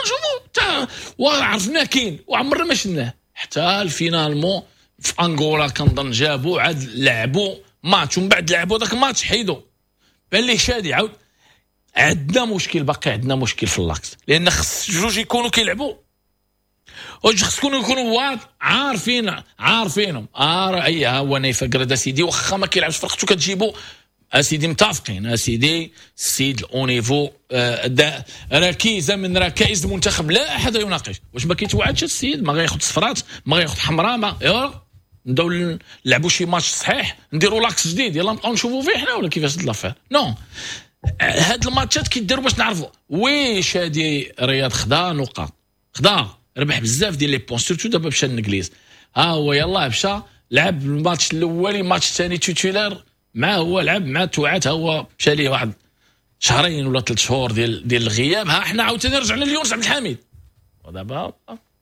وعرفنا كاين وعمرنا ما شفناه حتى الفينالمون في انغولا. كنظن جابوا عاد لعبوا ماتش ومن بعد لعبوا داك الماتش حيدوا، بان ليه شادي. عاود عندنا مشكل، باقي عندنا مشكل في اللاكس، لان خص جوج يكونوا كيلعبوا، خصكم يكونوا عارفينهم. اي ها هو نايف قرد سيدي، واخا ما كيلعبش فرقته كتجيبوا اسيدي متفقين. اسيدي السيد اونيفو ركيزه من ركائز المنتخب لا احد يناقش. واش ما كيتوعدش السيد؟ ما غياخذ صفرات، ما غياخذ حمراء، ما نبداو نلعبوا شي ماتش صحيح، نديروا لاكس جديد، يلا نبقاو نشوفوا فيه حنا ولا كيفاش لافير. نو هاد الماتشات كيديروا باش نعرفوا ويش هادي رياض خدا نقاط، خدا ربح بزاف ديال لي بوين، سورتو دابا مشى للانجليز. هو يلاه مشى لعب الماتش الاولي، الماتش الثاني تيتولار معاه، هو لعب مع توعات، هو مشى ليه واحد شهرين ولا 3 شهور ديال الغياب. حنا عاوتاني رجعنا ليونس عبد الحميد، ودابا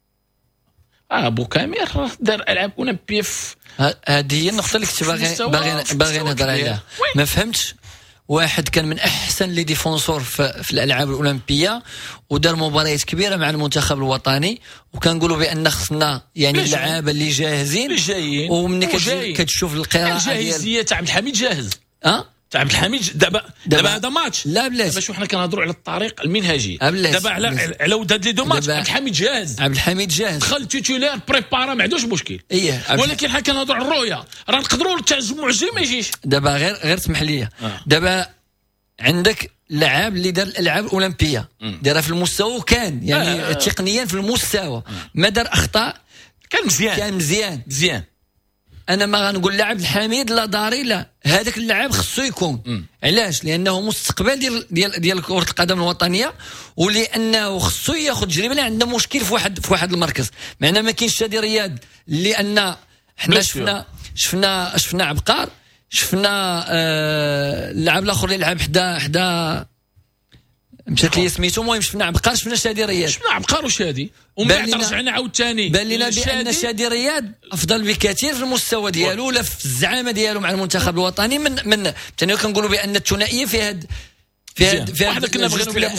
بوكامير دار العاب اولمبيه. هذه هي النقطه اللي كنت باغي نهضر عليها. ما فهمتش واحد كان من احسن لي ديفونسور في الالعاب الاولمبيه ودار مباريات كبيره مع المنتخب الوطني، وكنقولوا بان خصنا يعني اللعابه اللي جاهزين، ومني كتشوف القراءه جاهزيه تاع عبد الحميد جاهز. تاع عبد الحميد دابا هذا ماتش، لا بلاش باش حنا كنهضروا على الطريق المنهجي دابا على وداد لي دو ماتش. عبد الحميد جاهز، دخل تيتولار بريبارا، ما عندوش مشكل. ولكن حنا كنهضروا على الرؤيه، راه نقدروا التجمع جي ما يجيش. دابا غير سمح لي، دابا عندك لاعب اللي دار الالعاب الاولمبيه، دارها في المستوى، وكان يعني تقنيا في المستوى، ما دار اخطاء، كان مزيان. انا ما غنقول لاعب الحميد لا داري، لا، هذاك اللاعب خصو يكون. علاش؟ لانه مستقبل ديال كره القدم الوطنيه، ولانه خصو ياخذ تجربه. لا عندنا مشكل في واحد المركز، معنا ما كاينش شادي رياض، لان حنا شفنا عبقار، شفنا اللاعب الاخر اللي لعب حدا مشات لي سميتو، المهم شفنا عبقار، شفنا شادي رياض، شفنا عبقار وشادي، ومن بعد رجعنا عاوتاني بان لنا بان شادي رياض افضل بكثير في المستوى ديالو ولا في الزعامه ديالو مع المنتخب الوطني من ثاني. كنقولوا بان الثنائيه في في واحد كنا بغينا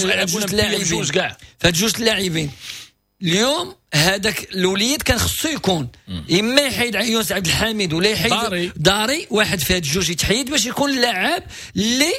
فهاد جوج اللاعبين اليوم هذاك الوليد كان خصو يكون اما يحيد يونس عبد الحميد ولا يحيد داري واحد في هاد الجوج يتحيد باش يكون اللاعب اللي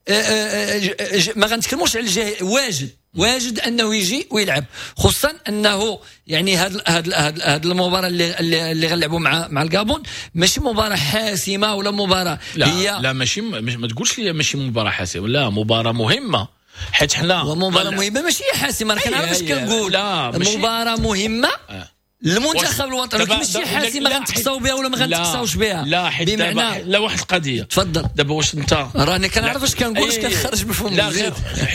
ما غنتكلموش على الجهه واجد انه يجي ويلعب، خصوصا انه يعني هاد المباراه اللي غنلعبوا مع الكابون ماشي مباراه حاسمه ولا مباراه لا ماشي ما تقولش لي ماشي مباراه حاسمه، لا مباراه مهمه، حيت حنا مباراه مهمه ماشي حاسمه. راه كنعرف اش كنقول، مباراه مهمه المنتخب الوطني ماشي حاسمه غنتقصاو بها ولا ما غنتقصاوش بها. لا حيت دابا لا واحد القضيه تفضل دابا واش انت راني كنعرف اش كنقول اش كنخرج بالفم. لا غير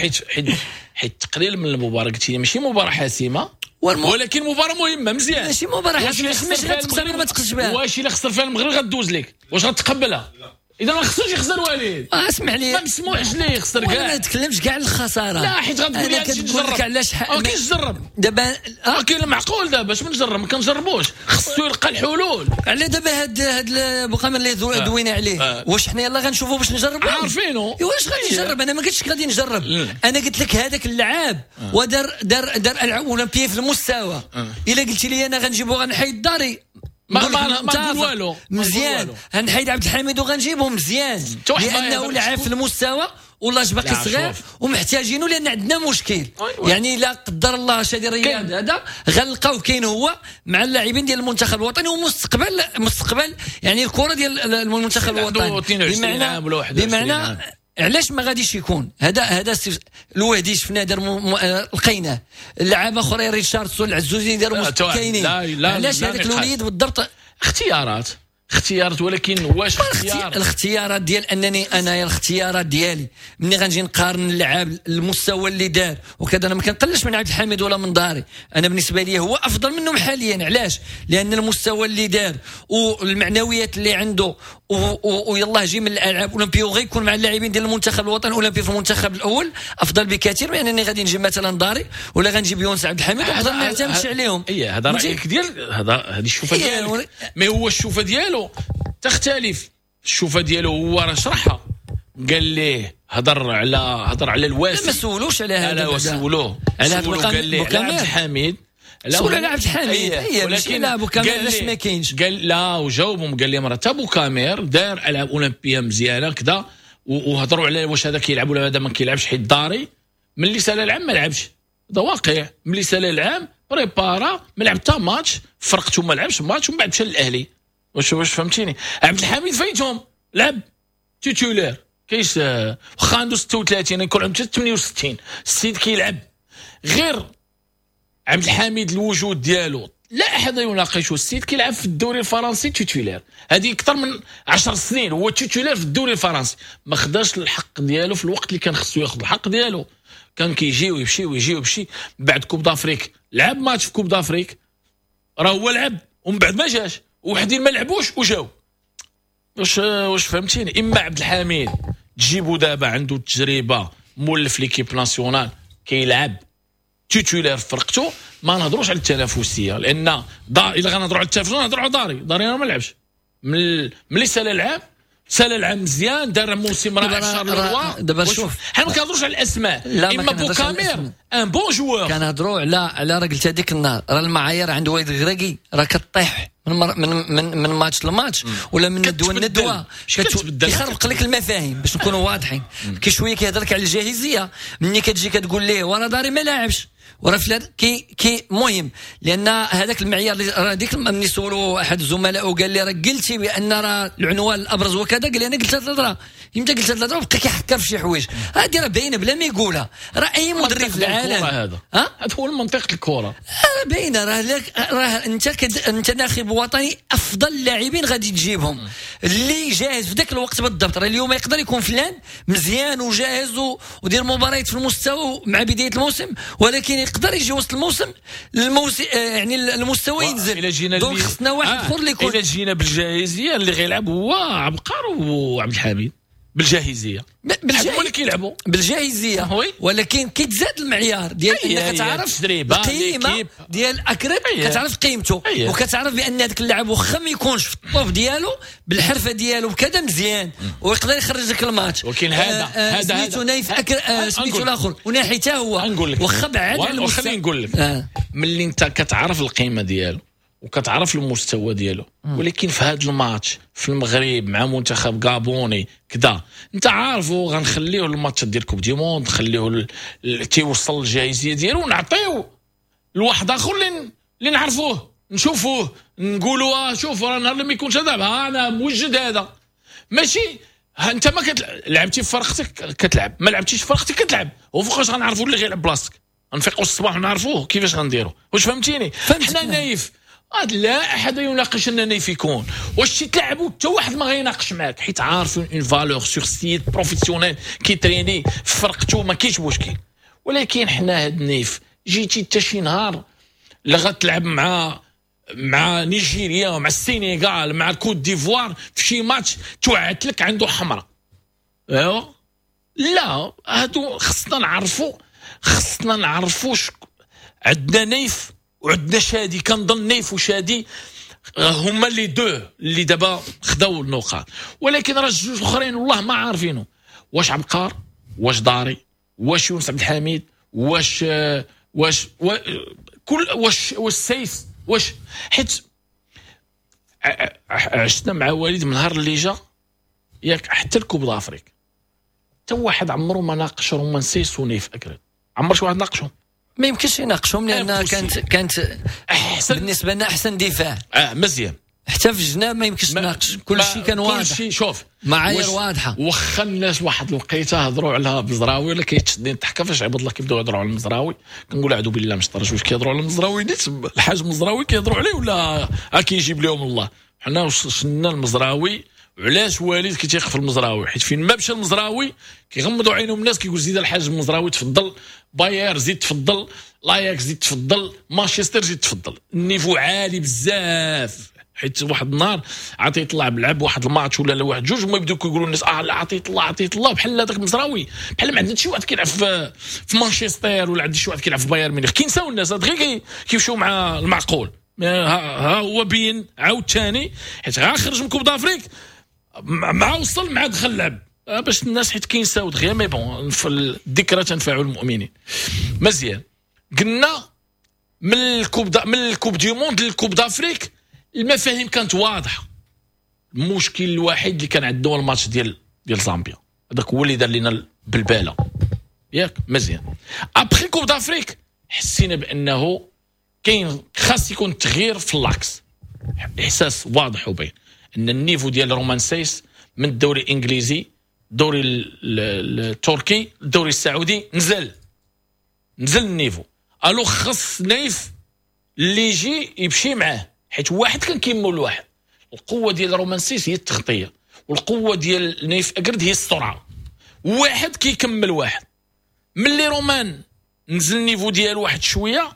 حيت تقليل من المباراه قلت لي ماشي مباراه حاسمه ولكن مباراه مهمه مزيان، ماشي مباراه حاسمه ماشي غتخسر ولا ما تقصش بها. واش الا خسر فيها المغرب غدوز لك واش غتقبلها؟ اذا ما خصوش يخسر وليد اسمح لي ما مسموحش ليه يخسر كاع. ما نتكلمش كاع الخساره، لا حيت غتقول لي هادشي نجرب علاش كاين نجرب دابا كاين معقول دابا باش نجرب ما كنجربوش، خصو يلقى الحلول. على دابا هاد البقامه اللي دوينا عليه واش حنا يلاه غنشوفوا باش نجربوا عارفينو واش غادي نجرب؟ انا ما قلتش غادي نجرب، انا قلت لك هذاك اللعاب ودار العاب اولمبيه في المستوى. الا قلت لي انا غنجيبو غنحيد داري ما نقول والو مزيان، غنحيد عبد الحميد وغنجيبو مزيان لانه لعب في المستوى والله باقي صغير ومحتاجينه لان عندنا مشكل. يعني لا قدر الله شادي رياض هذا غنلقاو كاين هو مع اللاعبين ديال المنتخب الوطني ومستقبل يعني الكره ديال المنتخب الوطني بمعنى علاش ما غاديش يكون هذا الوهدي شفنا دار لقيناه لعابه اخرين ريتشاردسون العزوزي داروا كاينين. علاش هذاك الوليد بالضبط اختيارات ولكن واش الاختيارات ديال انني انا الاختيارات ديالي ملي غنجي نقارن اللعاب المستوى اللي دار وكذا انا ما كنقلش من عبد الحميد ولا من داري، انا بالنسبه لي هو افضل منهم حاليا. علاش؟ لان المستوى اللي دار والمعنويات اللي عنده ويلاه جي من الالعاب الاولمبيه وغيكون مع اللاعبين ديال المنتخب الوطني الاولمبي في المنتخب الاول افضل بكثير من انني غادي نجيب مثلا داري ولا غنجيب يونس عبد الحميد ونقدر ما نعتمدش عليهم. هذا رايك ديال هذه الشوفه ديالك، ما هو الشوفه ديالو تختلف. الشوفه ديالو هو راه شرحها قال ليه هضر على الواسع ما سولوش على هذا سولوه على قال ليه عبد الحميد سول على عبد الحميد ولكن لا ابو كامير علاش ما كاينش قال لا وجاوبهم قال لي مرة ابو كامير دار العاب اولمبيه مزيانه كذا وهضروا على واش هذا كيلعب ولا هذا ما كيلعبش حيت داري ملي سال العام ما لعبش. هذا واقع ملي سال العام بريبارا ما لعب حتى ماتش فرقته ما لعبش ماتش ومن بعد مشى للاهلي. واش فهمتيني؟ عبد الحميد فايتهم لعب تيتولير كايش واخا عنده 36 يكون عنده 68 السيد كيلعب. غير عبد الحميد الوجود ديالو لا احد يناقشه. السيد كيلعب في الدوري الفرنسي تيتولير هذه اكثر من 10 سنين هو تيتولير في الدوري الفرنسي، ما خداش الحق ديالو في الوقت اللي كان خصو ياخذ الحق ديالو. كان كيجي ويمشي بعد كوب دافريك لعب ماتش في كوب دافريك راه هو لعب ومن بعد ما جاش وحدين ما لعبوش وجاو. واش فهمتيني؟ اما عبد الحميد تجيبو دابا عنده التجربه مولف ليكيب ناسيونال كيلعب تيتولير في فرقته ما نهضروش على التنافسيه لان الا غنهضروا على التنافسيه نهضروا على داري ما لعبش ملي سال العام مزيان دار موسم رائع. دابا شوف حنا ما كنهضروش على الاسماء اما بوكامير ان بون جوور كنهضروا على راه قلت هذيك النهار راه المعايير عند وايد الغراقي راه كطيح من ماتش لماتش ولا من ندوه لندوه كيخربق لك المفاهيم باش نكونوا واضحين. كي شويه كيهضر لك على الجاهزيه ملي كتجي كتقول ليه وراه داري ما لاعبش وراه فلان كي مهم لان هذاك المعيار راه ديك ملي سولوا احد الزملاء وقال لي راه قلتي بان راه العنوان الابرز وكذا قال لي انا قلت ثلاث اضراب امتى قلت ثلاث اضراب بقى كيحكر في شي حوايج هذه راه باينه بلا ما يقولها. راه اي مدرب في العالم هذا هو المنطق الكره باينه راه انت ناخب وطني افضل اللاعبين غادي تجيبهم اللي جاهز في ذاك الوقت بالضبط. راه اليوم يقدر يكون فلان مزيان وجاهز ودير مباريات في المستوى مع بدايه الموسم ولكن يقدر يجي وسط الموسم يعني المستوى ينزل. دونك خصنا واحد اخر اللي يكون الا جينا بالجاهزيه اللي غيلعب هو عبقر وعبد الحميد بالجاهزيه هما اللي كيلعبوا بالجاهزيه ولكن كيتزاد المعيار ديال انك تعرف القيمه ديال اكرد كتعرف قيمته وكتعرف بان هذاك اللاعب واخا ما يكونش في الطوب ديالو بالحرفه ديالو بكذا مزيان ويقدر يخرج لك الماتش. ولكن هذا سميتو نايف سميتو الاخر وناحي حتى هو واخا بعد على المستوى. خليني نقول لك ملي انت كتعرف القيمه ديالو وكتعرف المستوى ديالو ولكن في هذا الماتش في المغرب مع منتخب غابوني كذا انت عارفو غنخليوه الماتش ديال كوب دي موند نخليوه تيوصل الجائزيه ديالو ونعطيوه لواحد اخر اللي نعرفوه نشوفوه نقولوا شوف راه نهار ما يكونش دابا انا موجد هذا ماشي انت ما لعبتي في فرقتك كتلعب ما لعبتيش في فرقتك كتلعب وفوقاش غنعرفوا اللي غيلعب بلاصتك نفيقوا الصباح ونعرفوه كيفاش غنديروا واش فهمتيني حنا نايف لا احد يناقش اننا نايف يكون واش تلعبوا حتى واحد ما غيناقش معاك حيت عارف اون فالور سور سيت بروفيسيونيل كيتريني في فرقته ما كاينش مشكل. ولكن حنا هاد نايف جيتي حتى شي نهار اللي غتلعب مع نيجيريا مع السنغال مع الكوت ديفوار في شي ماتش توعت لك عنده حمراء ايوا لا هادو خصنا نعرفوا عندنا نايف وعندنا شادي. كنظن نايف وشادي هما اللي اللي دابا خداو النقاط ولكن راه الجوج الاخرين والله ما عارفينه واش عبقار واش داري واش يونس عبد الحميد واش سيس واش حيت عشنا مع والد من نهار اللي جا ياك حتى الكوب دافريك حتى واحد عمره ما ناقش رومان سيس ونايف اكرد عمر شي واحد ناقشهم ما يمكنش يناقشهم لان كانت احسن بالنسبه لنا احسن دفاع مزيان حتى في الجناب ما يمكنش تناقش كل شيء كان واضح كل شيء شوف معايير واضحه واخا الناس واحد الوقيته هضروا على مزراوي ولا كيتشدني الضحكه فاش عباد الله كيبداو يهضروا على المزراوي كنقول اعوذ بالله مش طرش واش كيهضروا على المزراوي نيت الحاج مزراوي كيهضروا عليه ولا كيجيب لهم الله حنا وصلنا المزراوي وعلاش والد كيتيق في المزراوي حيت فين ما مشى المزراوي كيغمضوا عينهم الناس كيقول زيد الحاج المزراوي تفضل باير زيد تفضل لاياك زيد تفضل مانشستر زيد تفضل النيفو عالي بزاف حيت واحد النهار عطيت الله بلعب واحد الماتش ولا واحد جوج هما يبداو كيقولوا الناس لا عطيت الله بحال هذاك المزراوي بحال ما عندنا شي واحد كيلعب في مانشستر ولا عندي شي واحد كيلعب في بايرن ميونخ كينساو الناس غير كيمشيو مع المعقول ها هو بين عاود ثاني حيت غنخرج من كوب دافريك مع وصل مع دخل لعب باش الناس حيت كينساو دغيا مي بون في الذكرى تنفع المؤمنين مزيان. قلنا من الكوب دي موند للكوب دافريك المفاهيم كانت واضحه. المشكل الوحيد اللي كان عندنا الماتش ديال زامبيا هذاك هو اللي دار لنا بالباله ياك مزيان. ابخي كوب دافريك حسينا بانه كاين خاص يكون تغيير في اللاكس احساس واضح وبين ان النيفو ديال رومان سيس من الدوري الانجليزي الدوري التركي الدوري السعودي نزل النيفو الو خص نايف اللي يجي يمشي معاه حيت واحد كان كيمول واحد. القوه ديال رومان سيس هي التغطيه والقوه ديال نايف اكرد هي السرعه واحد كيكمل واحد. ملي رومان نزل النيفو ديال واحد شويه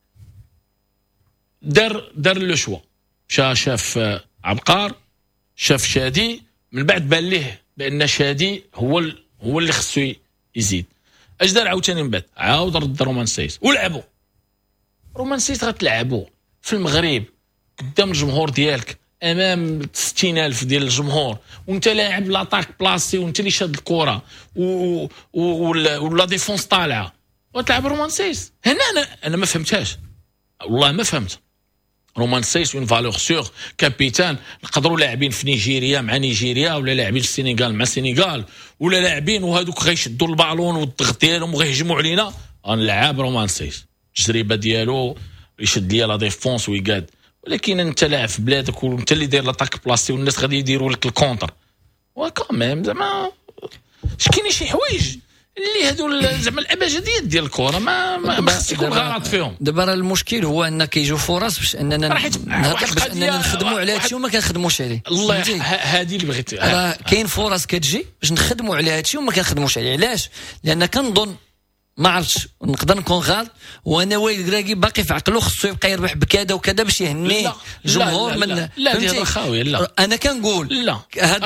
دار لو شوا شاف عبقار شاف شادي من بعد بان ليه بان شادي هو اللي خصو يزيد. اش دار عاوتاني من بعد عاود رد رومان سيس ولعبوا رومان سيس غتلعبوا في المغرب قدام الجمهور ديالك امام 60,000 ديال الجمهور وانت لاعب لاطاك بلاصي وانت اللي شاد الكره ولا ديفونس طالعه وتلعب رومان سيس. هنا انا ما فهمتهاش والله ما فهمت. رومان سيس اون فالور سور كابيتان نقدروا لاعبين في نيجيريا مع نيجيريا ولا لاعبين في السنغال مع السنغال ولا لاعبين وهذوك غيشدوا البالون والضغط ديالهم وغيهجموا علينا غنلعب رومان سيس التجربه ديالو يشد ليا لا ديفونس ويقاد. ولكن انت لاعب في بلادك وانت اللي داير لاطاك بلاصتي والناس غادي يديروا لك الكونتر وكاميم زعما كاينين شي حوايج اللي هادو زعما الابجديات ديال الكره ما خص يكون غلط فيهم. دابا المشكل هو ان كيجيو فرص باش اننا نخدموا على هادشي وما كنخدموش عليه. الله هذه اللي بغيت راه كاين فرص كتجي باش نخدموا على هادشي وما كنخدموش عليه. علاش؟ لان كنظن ما عرفتش نقدر نكون غلط، وانا وائل كراكي باقي في عقله خصو يبقى يربح بكذا وكذا باش يهني الجمهور. لا ديال الخاويه. لا انا كنقول لا هاد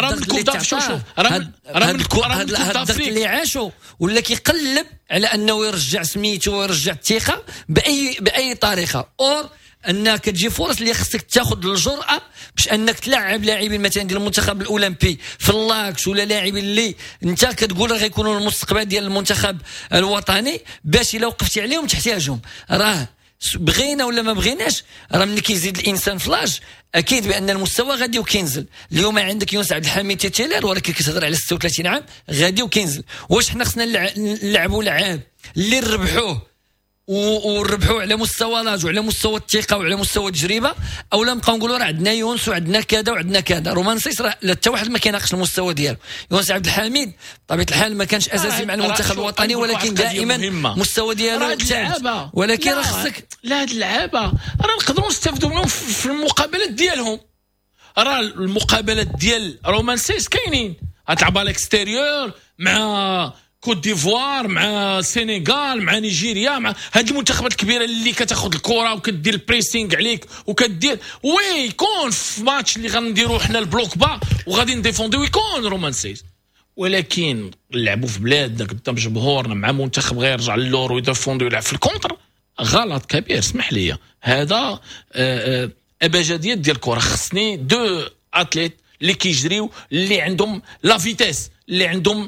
الضغط اللي عاشوا ولا كيقلب على انه يرجع سميتو ويرجع الثقه باي طريقه، اور انك كتجي فرص اللي خصك تاخذ الجرأه باش انك تلعب لاعبين مثلا ديال المنتخب الاولمبي في اللاكس، ولا لاعبين اللي انت كتقول راه غيكونوا المستقبل ديال المنتخب الوطني، باش الا وقفتي عليهم تحتاجهم. راه بغينا ولا ما بغيناش، راه ملي كيزيد الانسان فلاش اكيد بان المستوى غادي وكينزل. اليوم عندك يونس عبد الحميد تيتيلر ولكن كتهضر على 36 عام غادي وكينزل. واش حنا خصنا نلعبوا لعاب اللي نربحوه ونربحوا على مستوى لاج وعلى مستوى الثقه وعلى مستوى التجربه، او لا نبقاو نقولوا راه عندنا يونس وعندنا كذا وعندنا كذا؟ رومانسيس راه حتى واحد ما كيناقش المستوى ديالو. يونس عبد الحميد بطبيعه الحال ما كانش اساسي مع المنتخب الوطني، ولكن دائما المستوى ديالو ثابت. ولكن راه خصك هاد اللعابه راه نقدروا نستافدوا منهم في المقابلات ديالهم. راه المقابلات ديال رومانسيس كاينين، غتلعب على الاكستيريور مع كوت ديفوار، مع السنغال، مع نيجيريا، مع هاد المنتخبات الكبيره اللي كتاخذ الكره وكدير البريسينغ عليك وكدير يكون في ماتش اللي غنديروا حنا البلوك با وغادي نديفونديو يكون رومانسيس. ولكن نلعبوا في بلادنا قدام جمهورنا مع منتخب غيرجع للور ويديفونديو يلعب في الكونتر، غلط كبير. اسمح لي، هذا ابجديات ديال الكره. خصني دو اتليت اللي كيجريو، اللي عندهم لا فيتيس، اللي عندهم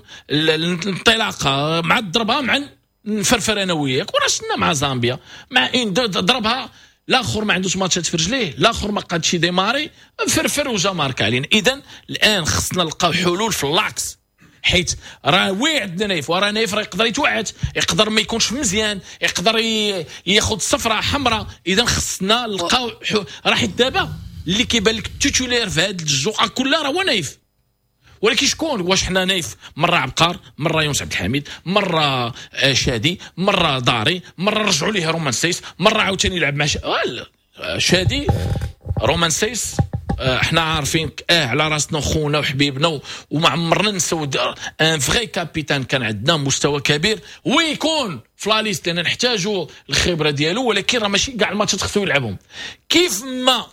الانطلاقه مع الضربه، مع نفرفر انا وياك. وراه شفنا مع زامبيا، مع ضربها الاخر ما عندوش ماتشات في رجليه، الاخر ما قادش يديماري، فرفر وجا مارك علينا. اذا الان خصنا نلقاو حلول في اللاكس، حيت راه عندنا نايف، وراه نايف راه يقدر يتوعد، يقدر ما يكونش مزيان، يقدر ياخذ صفرة حمراء. اذا خصنا نلقاو راه حيت دابا اللي كيبان لك التيتولير في هذه الجوقه كلها راه هو نايف. ولكن شكون؟ واش حنا نايف مره عبقار، مره يونس عبد الحميد، مره شادي، مره داري، مره رجعوا ليه رومانسيس، مره عاوتاني يلعب مع شادي رومانسيس. احنا عارفين على راسنا خونا وحبيبنا وما عمرنا نساو ان فري كابيتان كان عندنا مستوى كبير ويكون في لا ليست لان نحتاجوا الخبره ديالو. ولكن راه ماشي كاع الماتشات خصو يلعبهم. كيف ما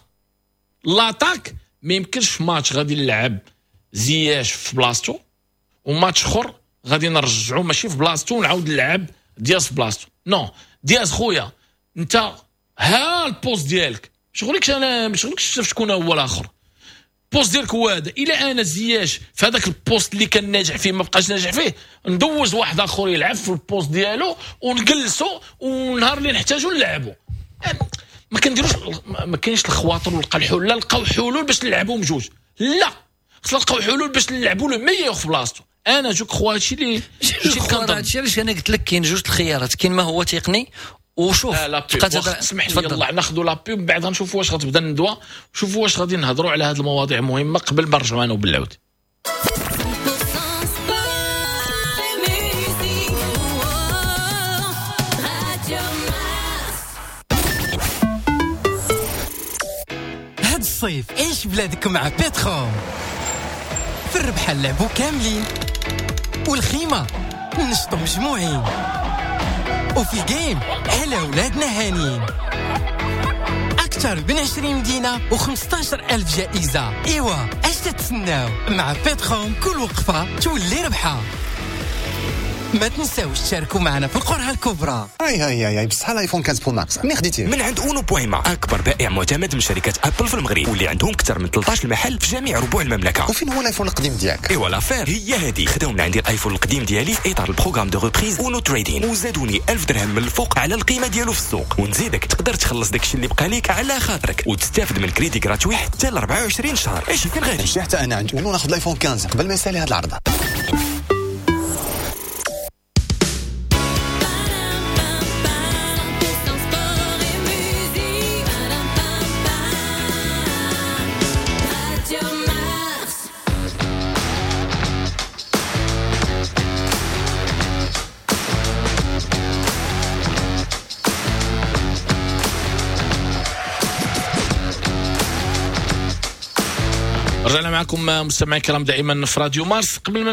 لاتاك ما يمكنش في ماتش غادي نلعب زياش في بلاصتو وماتش اخر غادي نرجعو ماشي في بلاصتو ونعاود نلعب دياز في بلاصتو. نو دياز خويا انت ها البوست ديالك، شغلكش انا ما شغلكش شكون هو الاخر. البوست ديالك هو هذا. الا انا زياش في هذاك البوست اللي كان ناجح فيه ما بقاش ناجح فيه، ندوز واحد اخر يلعب في البوست ديالو ونجلسو ونهار اللي نحتاجو نلعبو. ما كنديروش، ما كاينش الخواطر ولقى الحلول. لا لقاو حلول باش نلعبوهم جوج، لا خصنا نلقاو حلول باش نلعبوا لو ميور في بلاصتو. انا جوك خويا هادشي اللي هادشي علاش انا قلت لك كاين جوج الخيارات، كاين ما هو تقني وشوف اسمح لي يلا ناخذوا لا بيب بعد غنشوفوا واش غتبدا الندوه، شوفوا واش غادي نهضروا على هذه المواضيع مهمه قبل ما نرجعوا انا وبالعود. هاد الصيف عيش بلادك مع بيتخوم. في الربحة نلعبو كاملين، والخيمة نشطو مجموعين، وفي الجيم على ولادنا هانيين. أكثر من 20 مدينة و15,000 جائزة. إيوا اش تتسناو؟ مع بيتخوم كل وقفة تولي ربحة. ما تنساوش تشاركوا معنا في القرعة الكبرى. هاي بصح الايفون 15 برو ماكس منين خديتيه؟ من عند اونو بويما، اكبر بائع معتمد من شركه ابل في المغرب، واللي عندهم اكثر من 13 محل في جميع ربوع المملكه. وفين هو الايفون القديم ديالك؟ ايوا لافير هي هذه، خداو من عندي الايفون القديم ديالي في اطار البروغرام دو ريبريز اونو تريدين، وزادوني 1000 درهم من الفوق على القيمه ديالو في السوق، ونزيدك تقدر تخلص داكشي اللي بقى ليك على خاطرك وتستافد من كريدي غراتوي حتى ل 24 شهر. ايش فين غادي؟ نمشي حتى انا عند اونو ناخذ الايفون 15 قبل ما يسالي هاد العرضه. رجعنا معكم مستمعي الكرام دائما في راديو مارس. قبل ما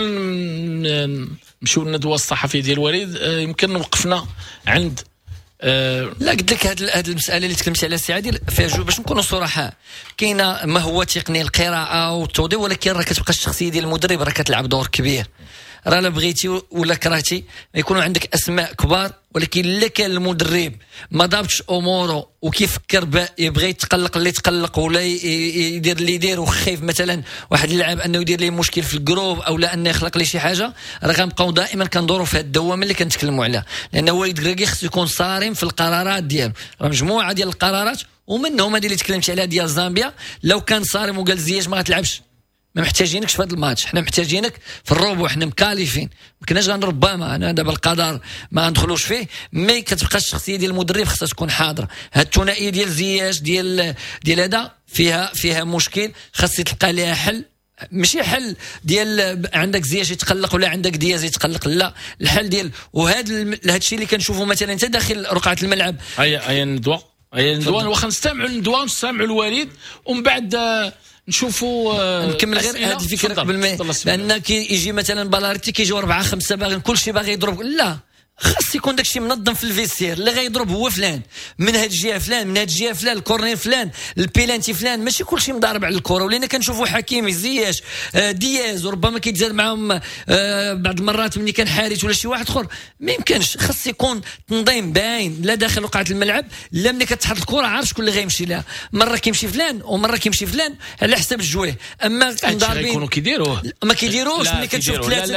نمشيو للندوه الصحفيه ديال وليد يمكن وقفنا عند لا قلت لك هذه المساله اللي تكلمت عليها السي عادل فيها جوج باش نكونوا صراحه. كاينه ما هو تقنيه القراءه والتوضيح، ولكن راه كتبقى الشخصيه ديال المدرب راه كتلعب دور كبير. راه لا بغيتي ولا كرهتي يكونوا عندك اسماء كبار، ولكن الا كان المدرب ما ضابطش اموره وكيفكر يبغي يتقلق اللي يتقلق ولا يدير اللي يدير وخايف مثلا واحد اللاعب انه يدير ليه مشكل في الجروب او لا انه يخلق ليه شي حاجه، راه غنبقاو دائما كندوروا في هذه الدوامه اللي كنتكلموا عليها. لانه وليد كراكي خصو يكون صارم في القرارات ديالو. راه مجموعه ديال القرارات ومنهم هذه اللي تكلمت عليها ديال زامبيا. لو كان صارم وقال زياش ما غتلعبش، ما محتاجينكش في هذا الماتش، حنا محتاجينك في الربع، حنا مكالفين. ما كناش ربما انا دابا القدر ما ندخلوش فيه، مي كتبقى الشخصيه ديال المدرب خصها تكون حاضره. هاد الثنائيه ديال زياش ديال هذا فيها مشكل، خاص تلقى لها حل. ماشي حل ديال عندك زياش يتقلق ولا عندك دياز يتقلق، لا الحل ديال وهذا الشيء اللي كنشوفه مثلا انت داخل رقعه الملعب. هيا الندوه واخا نستمعوا للندوه ونستمعوا الوليد ومن بعد نشوفوا نكمل غير هذه الفكره قبل ما لان كيجي مثلا بالارتي كيجيو 4-5 باغي كلشي باغي يضرب. لا خاص يكون داكشي منظم في الفيستير. اللي غيضرب هو فلان من هاد الجهه، فلان من هاد الجهه، فلان الكورنير، فلان البيلانتي، فلان. ماشي كلشي مضارب على الكره. ولينا كنشوفوا حكيمي زياش دياز وربما كيتزاد معاهم بعض المرات ملي كان حارس ولا شي واحد اخر. ما يمكنش، خاص يكون تنظيم باين لا داخل وقعه الملعب لا ملي كتحط الكره عارف شكون اللي غيمشي لها. مره كيمشي فلان ومره كيمشي فلان على حساب الجويه. اما مضاربين يكونوا كيديروه ما كيديروش. ملي كتشوف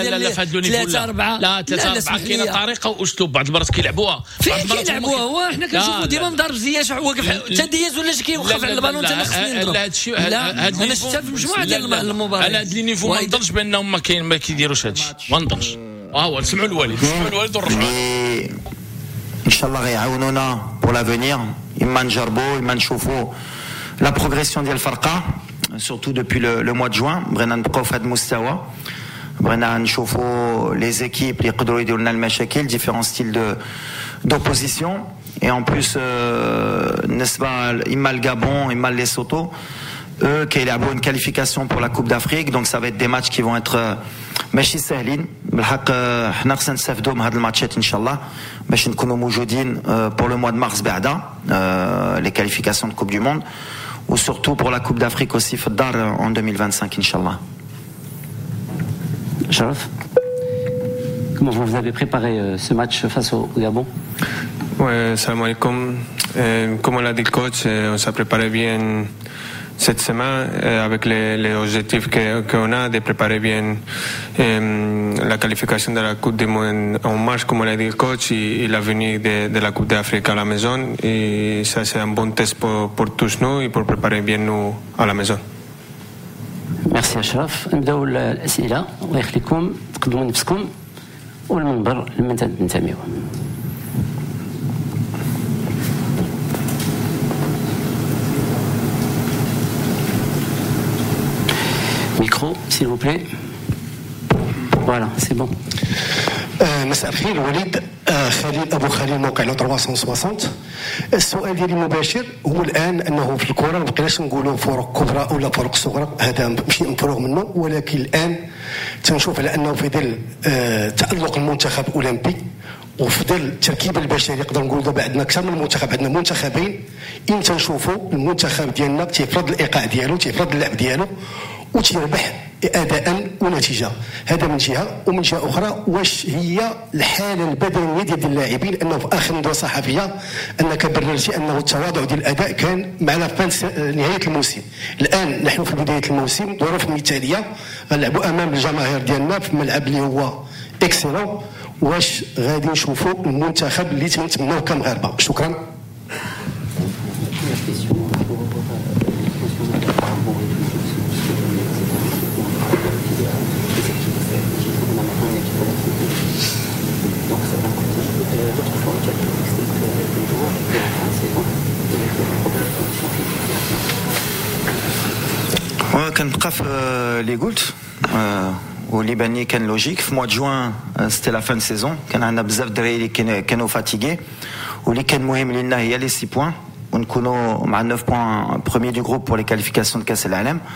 3 4 لا 3 كاينه طريقه واسلوب. بعض المرات كيلعبوها هو حنا كنشوفوا ديما مضارب زياش واقف حتى دياز ولا شي كيوقف على البالون حتى خصني نضرب. لا هادشي انا شفت في مجموعه ديال المباريات على هاد النيفو ما نظنش بانهم ما كيديروش هادشي. ما نظنش. هو نسمعوا الوالد ونرجعوا ان شاء الله غيعاونونا بور لافونير. اما نجربوا اما نشوفوا لا بروغريسيون ديال الفرقه سورتو دوبي لو موا دو جوان. بغينا نبقاو في هذا المستوى، بغينا نشوفوا لي زيكيب اللي يقدروا يديروا لنا المشاكل ديفيرون ستيل دوبوزيسيون. اي ان بلوس بالنسبه اما الغابون اما ليسوتو eux qui يلعبوا une qualification pour la Coupe d'Afrique, donc ça va être des matchs qui vont être ماشي سهلين بالحق. حنا خصنا نستافدوا من هاد الماتشات ان شاء الله باش نكونوا موجودين pour le mois de mars بعدا les qualifications de Coupe du Monde ou surtout pour la Coupe d'Afrique aussi في الدار en 2025 ان شاء الله. Sharaf, comment vous avez préparé ce match face au Gabon? Ouais, salam alaikum. Comme l'a dit le coach, on s'est préparé bien cette semaine avec les objectifs qu'on a de préparer bien la qualification de la Coupe du Monde en mars, comme l'a dit le coach, et l'avenir de la Coupe d'Afrique à la maison. Et ça, c'est un bon test pour tous nous et pour préparer bien nous à la maison. ميرسي أشرف. نبداو الأسئلة. الله يخليكم تقدموا نفسكم والمنبر لمن تنتميوا. ميكرو s'il vous plaît. Voilà, c'est bon. مساء الخير وليد. خليل ابو خليل موقع لو 360. السؤال ديالي مباشر هو الان انه في الكره ما بقيناش نقولوا فرق كبرى ولا فرق صغرى، هذا ماشي مفروغ منه، ولكن الان تنشوف على انه في ظل تالق المنتخب الاولمبي وفي ظل التركيبه البشريه نقدر نقول دابا عندنا اكثر من منتخب، عندنا منتخبين. امتى نشوفوا المنتخب ديالنا تيفرض الايقاع ديالو تيفرض اللعب ديالو وتيربح اداء ونتيجه؟ هذا من جهه. ومن جهه اخرى واش هي الحاله البدنيه ديال اللاعبين؟ انه في اخر ندوه صحفيه انك بررتي انه التواضع ديال الاداء كان معنا في نهايه الموسم. الان نحن في بدايه الموسم، ظروف مثاليه، غنلعبوا امام الجماهير ديالنا في ملعب اللي هو اكسيلون. واش غادي نشوفوا المنتخب اللي تنتمناوه كمغاربه؟ شكرا. كنبقى في اللي قلت واللي باني كان لوجيك. في موا جوان سيتي لا فان سيزون، كان عندنا بزاف دراري اللي كانوا فاتيغي، واللي كان مهم لنا هي لي 6 بوان ونكونوا مع 9 بوان بروميي دو جروب بور لي كاليفيكاسيون دو كاس العالم.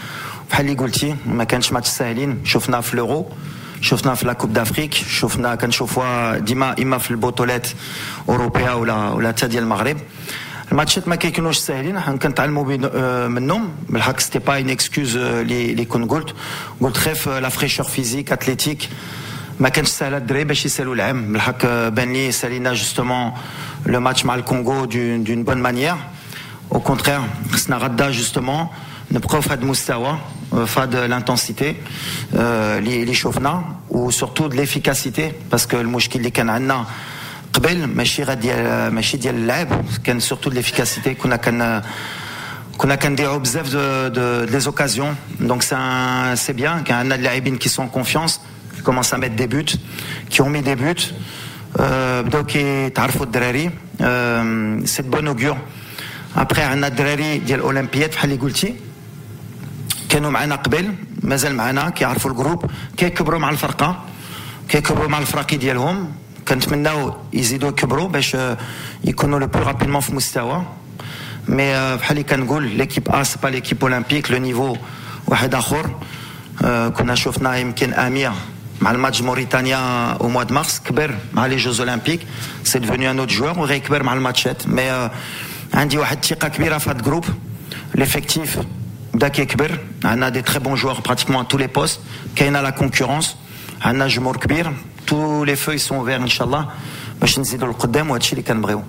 بحال اللي قلتي ما كانش ماتش ساهلين شفنا في اليورو شفنا في لا كوب دافريك شفنا كنشوفوها ديما اما في البطولات اوروبيه ولا حتى ديال المغرب الماتشات ما كيكونوش ساهلين كنتعلموا منهم بالحق سيتي با اون اكسكوز اللي كنت قلت خيف لا فريشور فيزيك اتليتيك ما كانش سهل الدراري باش يسالوا العام بالحق بان لي سالينا جوستومون لو ماتش مع الكونغو دون بون مانيير او كونترير خصنا غدا جوستومون نبقاو في هذا المستوى في هذا الانتنسيتي اللي شفنا وسورتو دو ليفيكاسيتي باسكو المشكل اللي كان عندنا قبل ماشي ديال اللعب كان سورتو دو ليفيكاسيتي كنا كنديروا بزاف دو لي اوكازيون دونك سي بيان كان عندنا اللاعبين كي سون كونفيونس qui commencent à mettre des buts qui ont mis des buts بداو كيتعرفوا الدراري سي دو بون اوغور ابري عندنا الدراري ديال الاولمبياد بحال اللي قلتي كانوا معنا قبل مازال معنا كيعرفوا الجروب كيكبروا مع الفرقه كيكبروا مع الفراقي ديالهم كنتمناو يزيدوا يكبروا باش يكونوا لو بلو رابيدمون في مستوى مي بحال اللي كنقول ليكيب ا سي با ليكيب اولمبيك لو نيفو واحد اخر كنا شفنا يمكن امير مع الماتش موريتانيا او موا دو مارس كبر مع لي جوز اولمبيك سي ديفوني ان اوت جوار وغيكبر مع الماتشات مي عندي واحد الثقه كبيره في هذا الجروب ليفيكتيف بدا كيكبر عندنا دي تري بون جوار براتيكمون تو لي بوست كاينه لا كونكورونس عندنا جمهور كبير تو لي فوي سون اوفير ان شاء الله باش نزيدوا للقدام وهذا الشيء اللي كنبغيو.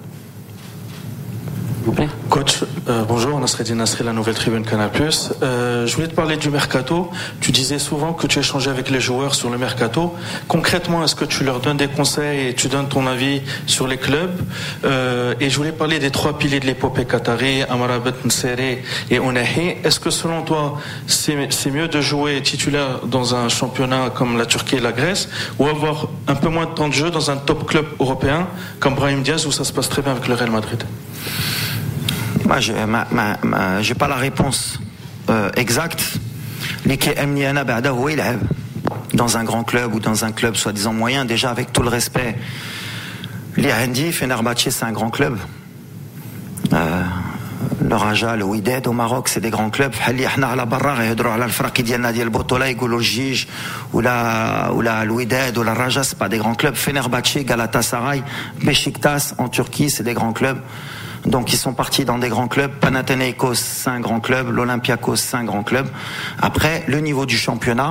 Coach, bonjour, Nasreddin Nasri, la nouvelle tribune Canal+. Je voulais te parler du mercato. Tu disais souvent que tu échangeais avec les joueurs sur le mercato. Concrètement, est-ce que tu leur donnes des conseils et tu donnes ton avis sur les clubs et je voulais parler des trois piliers de l'épopée qatari, Amrabat, Nseri et Onahi. Est-ce que selon toi, c'est mieux de jouer titulaire dans un championnat comme la Turquie et la Grèce ou avoir un peu moins de temps de jeu dans un top club européen comme Brahim Diaz où ça se passe très bien avec le Real Madrid? Moi, j'ai pas la réponse exacte. Dans un grand club ou dans un club soi-disant moyen, déjà avec tout le respect, l'Irendi, Fenerbahçe, c'est un grand club. Le Raja, le Wydad au Maroc, c'est des grands clubs. Le Wydad ou la Raja, c'est pas des grands clubs. Fenerbahçe, Galatasaray, Beşiktaş en Turquie, c'est des grands clubs. Donc ils sont partis dans des grands clubs. Panathinaikos, c'est un grand club. L'Olympiakos, c'est un grand club. Après, le niveau du championnat,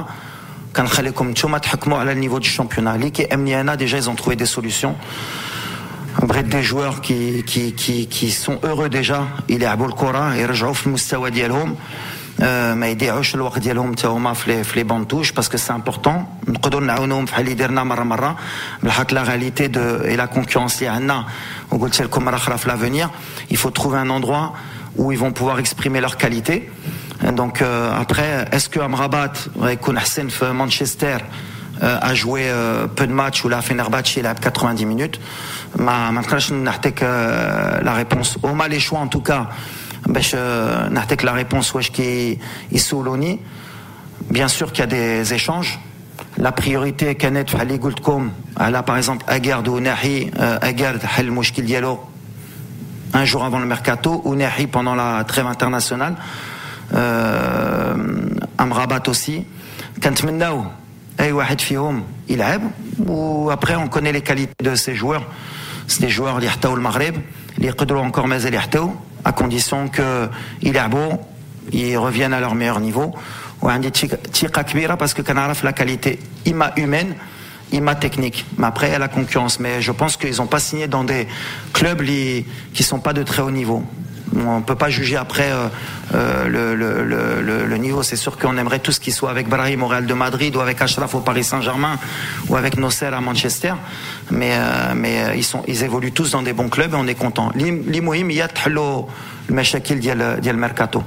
le niveau du championnat. Déjà, ils ont trouvé des solutions. Des joueurs qui sont heureux déjà. Il est à Bolkora, ils rejouent le mustawa dialhom. ما يضيعوش الوقت ديالهم حتى هما في لي بونتوش باسكو سي امبورطون نقدروا نعاونوهم في اللي درنا مره بالحق لا غاليتي دو اي لا كونكورونس اللي عندنا وقلت لكم مره اخرى في لافونير il faut trouver un endroit où ils vont pouvoir exprimer leur qualité donc après est-ce que Amrabat غيكون احسن في مانشستر a joué peu de matchs ou la Fenerbahçe il a 90 minutes ما نقدرش نعطيك la réponse au mal les choix en tout cas باش نعطيك la réponse واش يسولوني bien sûr qu'il y a des échanges la priorité كانت بحال اللي قلت لكم على par exemple Agard ou Nahi Agard حل المشكل ديالو un jour avant le mercato ou Nahi pendant la trêve internationale Amrabat aussi كنتمناو اي واحد فيهم يلعب و après on connaît les qualités de ces joueurs c'est des joueurs اللي حطاو المغرب اللي يقدروا encore مازال يحطاو à condition qu'ils يلعبوا ils reviennent à leur meilleur niveau وعندي ثقة كبيرة parce que كنعرف la qualité إما humaine إما technique mais après il y a la concurrence mais je pense qu'ils n'ont pas signé dans des clubs qui sont pas de très haut niveau on peut pas juger après le niveau c'est sûr qu'on aimerait tous qu'ils soient avec Brahim au Real de Madrid ou avec Achraf au Paris Saint-Germain ou avec Nasser à Manchester mais ils évoluent tous dans des bons clubs et on est content li muhim هي تحلوا المشاكل ديال الميركاتو.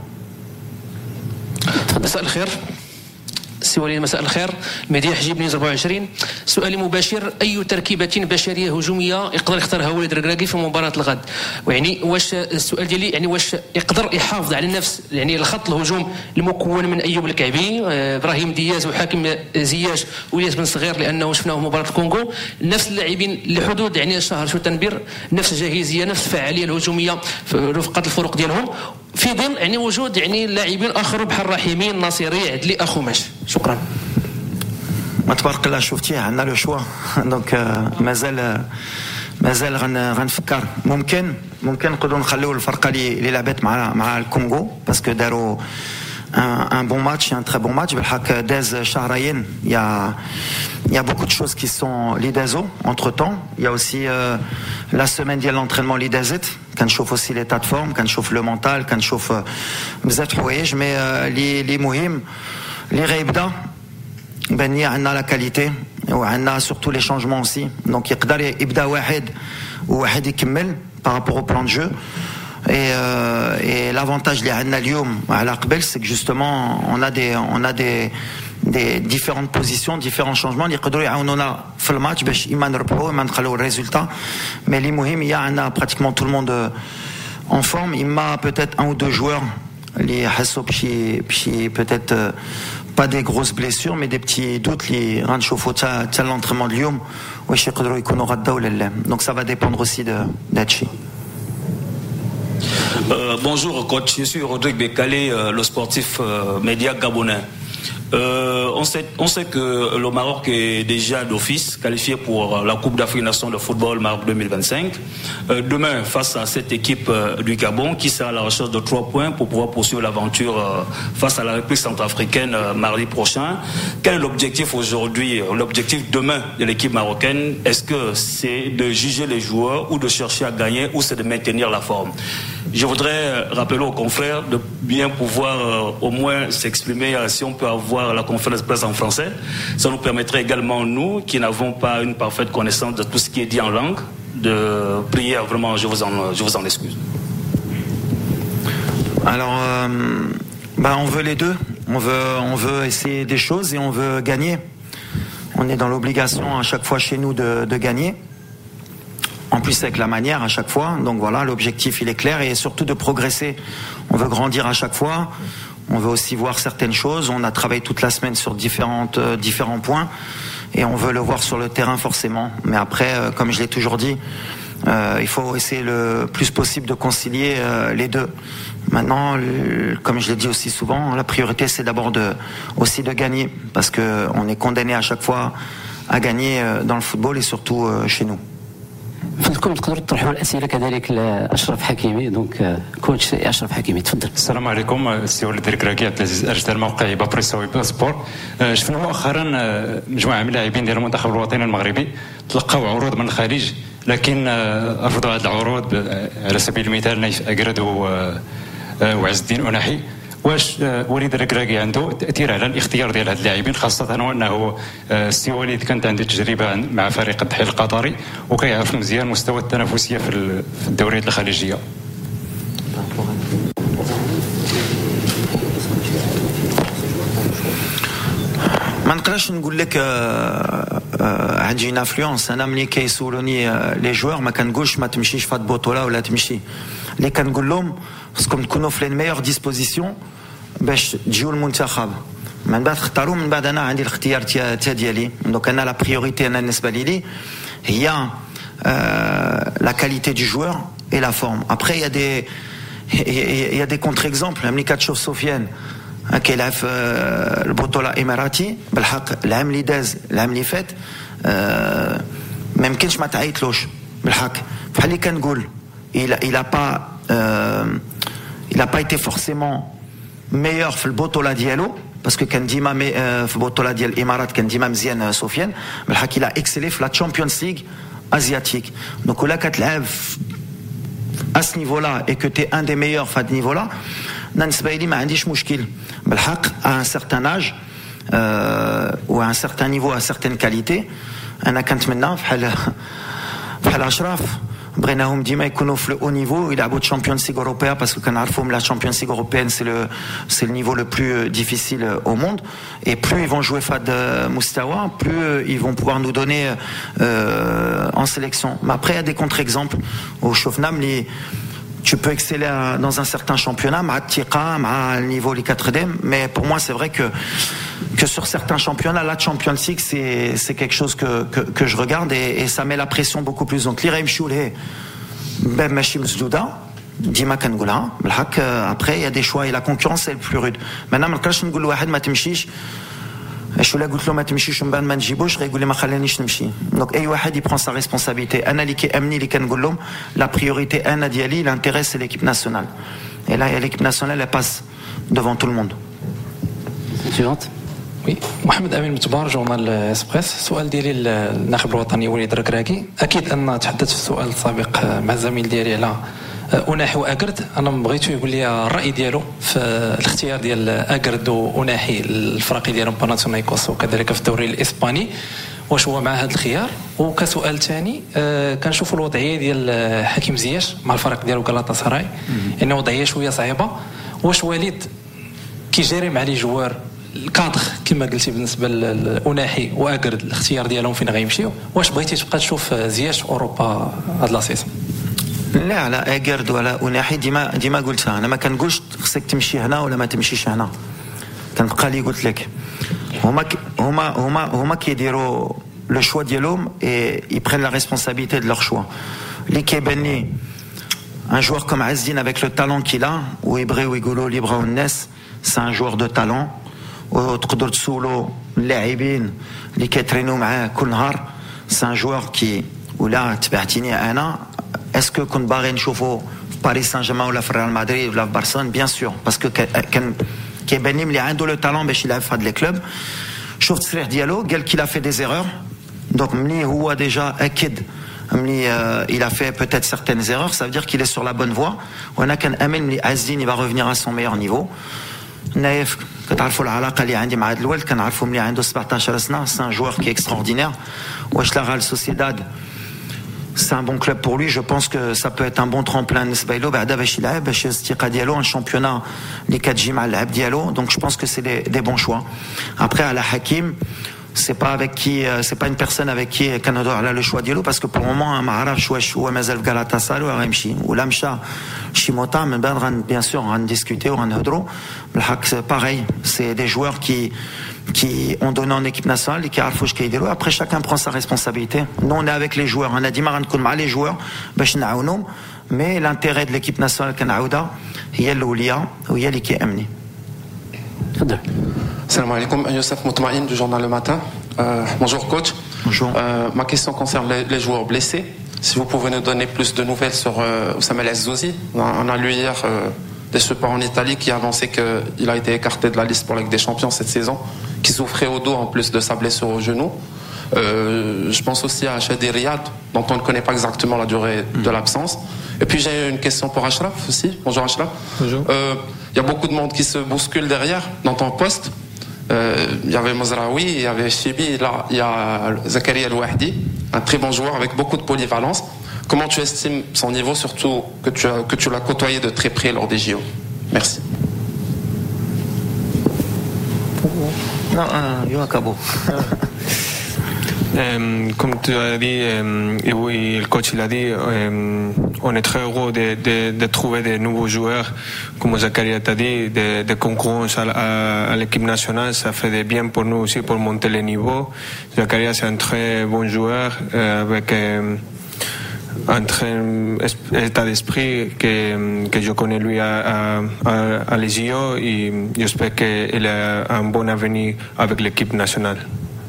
مساء الخير سي وليد مساء الخير مديح جيب نيوز 24 سؤالي مباشر اي تركيبه بشريه هجوميه يقدر يختارها وليد الركراكي في مباراه الغد ويعني واش السؤال ديالي يعني واش يقدر يحافظ على نفس يعني الخط الهجوم المكون من ايوب الكعبي ابراهيم دياز وحاكم زياش والياس بن صغير لانه شفناه في مباراه الكونغو نفس اللاعبين لحدود يعني شهر شو تنبير نفس الجاهزيه نفس الفعاليه الهجوميه رفقه الفرق ديالهم في ظل يعني وجود يعني لاعبين اخرين بحال رحيمي الناصري عدلي اخوماش. شكرا. ما تبارك الله شفتيه عندنا لو شوا دونك مازال غنفكر ممكن نقدروا نخليو الفرقه اللي لعبت مع الكونغو باسكو داروا un bon match, un très bon match. Dez Shahrayen, il y a beaucoup de choses qui sont l'IDESO entre temps. Il y a aussi la semaine de l'entraînement l'IDESIT, quand je chauffe aussi l'état de forme, quand je chauffe le mental, quand je chauffe mais les Mouhim, les Reibda, ben il y a la qualité, on a surtout les changements aussi. Donc il y a Ibda Wahed ou Wahed Ikmel par rapport au plan de jeu. Et l'avantage de l'Aqbel, c'est que justement on a des différentes positions, différents changements. On a fait le match, le résultat. Mais l'imouhim, il y a pratiquement tout le monde en forme. Il m'a peut-être un ou deux joueurs, les Hasso, peut-être pas des grosses blessures, mais des petits doutes. Les Ranchofota, l'entraînement de Lyon, donc ça va dépendre aussi d'Achi. Bonjour coach, je suis Rodrigue Bekale, le sportif média gabonais. On sait que le Maroc est déjà d'office qualifié pour la Coupe d'Afrique Nations de football Maroc 2025. Demain, face à cette équipe du Gabon qui sera à la recherche de 3 points pour pouvoir poursuivre l'aventure face à la République centrafricaine mardi prochain. Quel est l'objectif aujourd'hui, l'objectif demain de l'équipe marocaine? Est-ce que c'est de juger les joueurs ou de chercher à gagner ou c'est de maintenir la forme? Je voudrais rappeler aux confrères de bien pouvoir au moins s'exprimer si on peut avoir la conférence de presse en français. Ça nous permettrait également, nous, qui n'avons pas une parfaite connaissance de tout ce qui est dit en langue, de prier vraiment, je vous en excuse. Alors, on veut les deux. On veut essayer des choses et on veut gagner. On est dans l'obligation à chaque fois chez nous de gagner. En plus avec la manière à chaque fois. Donc voilà, l'objectif il est clair et surtout de progresser. On veut grandir à chaque fois. On veut aussi voir certaines choses. On a travaillé toute la semaine sur différents points et on veut le voir sur le terrain forcément. Mais après, comme je l'ai toujours dit, il faut essayer le plus possible de concilier les deux. Maintenant, comme je l'ai dit aussi souvent, la priorité c'est d'abord aussi de gagner parce que on est condamné à chaque fois à gagner dans le football et surtout chez nous. فضلكم تقدروا تطرحوا الاسئله كذلك لاشرف حكيمي دونك كوتش اشرف حكيمي تفضل. السلام عليكم سي وليد الكراكي عبد العزيز ارشد الموقع بابريساوي باسبور. شفنا مؤخرا مجموعه من اللاعبين ديال المنتخب الوطني المغربي تلقاو عروض من الخارج لكن رفضوا هذه العروض على سبيل المثال نايف اكرد وعز الدين اناحي. واش وليد الركراكي عنده تاثير على الاختيار ديال هاد اللاعبين خاصه وانه السي وليد كانت عنده تجربه مع فريق الضحيه القطري وكيعرف مزيان مستوى التنافسيه في الدوريات الخليجيه. ما نقدرش نقول لك عندي اون انفلونس. انا ملي كيسولوني لي جوار ما كنقولش ما تمشيش في هاد البطوله ولا تمشي. اللي كنقول لهم خصكم تكونوا في الميور ديسبوزيسيون باش تجيو المنتخب. من بعد اختاروا من بعد انا عندي الاختيار ديالي. دونك انا لا بريوريتي انا بالنسبه لي هي la qualité du joueur et la forme. Après il y a des contre-exemples. ملي كتشوف سفيان كيلعب في البطوله الاماراتي بالحق العام اللي داز العام اللي فات ما يمكنش ما تعيطلوش بالحق بحال اللي كنقول il a pas été forcément meilleur في البطوله ديالو باسكو كان ديما في البطوله ديال الامارات كان ديما مزيان سفيان بالحق il a excellé في لا تشامبيونز ليغ asiatique. Donc ولا كتلعب à ce niveau-là et que tu es un des meilleurs à ce niveau-là, بالنسبه لي ما عنديش مشكل بالحق à un certain âge ou à un certain niveau, à certaines qualités. انا كنتمنى بحال اشرف بغيناهم ديما يكونوا في لو نيفو يلعبوا تشامبيونز ليغ اوروبيا باسكو كنعرفهم لا تشامبيونز ليغ اوروبيان سي لو نيفو لو بلو ديفيسيل au monde et plus ils vont jouer فهاد المستوى plus ils vont pouvoir nous donner en sélection. Mais après il y a des contre-exemples au شفنا ملي tu peux exceller dans un certain championnat مع الثقة مع النيفو اللي كتخدم. Mais pour moi c'est vrai que sur certains championnats la Champions League c'est quelque chose que je regarde et ça met la pression beaucoup plus. Donc اللي غيمشيو ليه باب ماشي مسدودة ديما كنقولها بالحق. Après il y a des choix et la concurrence c'est le plus rude. Maintenant ما نقدرش نقول لواحد ما تمشيش. شو لا قلت له ما تمشيش ومن بعد ما نجيبوش غيقول لي ما خلانيش نمشي. دونك اي واحد يبرون سا ريسبونسابيلتي. انا اللي كيامني اللي كنقول لهم لا بريوريتي انا ديالي l'intérêt c'est l'équipe nationale. Et là l'équipe nationale elle passe devant tout le monde. Suivante. وي محمد امين متبار جورنال اسبريس. السؤال ديالي للناخب الوطني وليد ركراكي. اكيد ان تحدثت في السؤال السابق مع الزميل ديالي على أناحي وأقرد. أنا بغيتو يقول لي الرأي ديالو في الاختيار ديال أقرد وأناحي الفرقي ديالهم باناثينايكوس وكذلك في الدوري الإسباني، واش هو مع هذا الخيار؟ وكسؤال ثاني كنشوفوا الوضعية ديال حكيم زياش مع الفريق ديالو غالاتا سراي، إنه وضعية شوية صعيبة. واش وليد كيجري مع لي جوار الكادر كما قلتي بالنسبه لأناحي وأقرد الاختيار ديالهم فين غيمشيو؟ واش بغيتي تبقى تشوف زياش أوروبا هاد لاصيص؟ لا على اجرد ولا اناحي ديما قلتها. انا ما كنقولش خصك تمشي هنا ولا ما تمشيش هنا. كنبقى لي قلت لك هما كيديروا لو شوا ديالهم اي يبرين لا ريسبونسابيلتي دو لور شوا. اللي كيبان لي ان جوار كوم عزين افيك لو تالون كي لا ويبغيو يقولوا لي بغاو الناس سي ان جوار دو تالون وتقدر تسولوا اللاعبين اللي كيترينوا معاه كل نهار سي ان جوار كي ولا تبعتيني انا اسكو كنت باغي نشوفو في باريس سان جيرمان ولا في ريال مدريد ولا في برشلونه؟ بيان سور باسكو كان كيبان لي ملي عنده لو تالون باش يلعب في هاد لي كلوب. شفت التصريح ديالو قال كي لا في دي زيرور. دونك ملي هو ديجا اكد ملي il a fait peut-être certaines erreurs, ça veut dire qu'il est sur la bonne voie. وانا كنامن ملي عزين il va revenir à son meilleur niveau. نايف كتعرفوا العلاقه اللي عندي مع هاد الولد، كنعرفوا ملي عنده 17 سنه. سي ان جوار كي اكستراوردينير. واش لا ريال سوسيداد c'est un bon club pour lui. Je pense que ça peut être un bon tremplin بالنسبه له بعدا باش يلعب باش الثقه ديالو un championnat اللي كتجي مع اللعب ديالو. Donc je pense que c'est des bons choix. Après على حكيم c'est pas avec qui c'est pas une personne avec qui كنهضروا على لو شوا ديالو باسكو pour le moment ما عرفش واش هو مازال في غالاتا سراي ولا غيمشي ولا مشى شي موطا من بعد bien sûr غنديسكوتيو وغنهضروا بالحق. pareil c'est des joueurs qui ont donné en équipe nationale et qui عرفوا واش كيديروا. Après chacun prend sa responsabilité. Nous on est avec les joueurs. انا ديما غنكون مع les joueurs باش نعاونهم. mais l'intérêt de l'équipe nationale كنعاودها هي الاوليه وهي اللي كيامني. تفضل. Salam alaikum, Youssef Moutmaïn du journal Le Matin. Bonjour coach. Bonjour. Ma question concerne les joueurs blessés. Si vous pouvez nous donner plus de nouvelles sur Oussama El Azzouzi. On a lu hier des supports en Italie qui annonçaient qu'il a été écarté de la liste pour la Ligue des Champions cette saison, qui souffrait au dos en plus de sa blessure au genou. Je pense aussi à Chadi Riyad, dont on ne connaît pas exactement la durée de l'absence. Et puis j'ai une question pour Achraf aussi. Bonjour Achraf. Bonjour. Il y a beaucoup de monde qui se bouscule derrière dans ton poste. Il y avait Mozraoui, il y avait Chibi, là il y a Zakaria El-Wahdi, un très bon joueur avec beaucoup de polyvalence. Comment tu estimes son niveau, surtout que tu l'as côtoyé de très près lors des JO? Merci. Non, yo acabo. Comme tu as dit, et oui, le coach il a dit, on est très heureux de trouver des nouveaux joueurs, comme Zakaria t'a dit, de concurrence à l'équipe nationale. Ça fait des bien pour nous aussi pour monter les niveaux. Zakaria c'est un très bon joueur avec un très état d'esprit que je connais lui à les JO et j'espère qu'il a un bon avenir avec l'équipe nationale.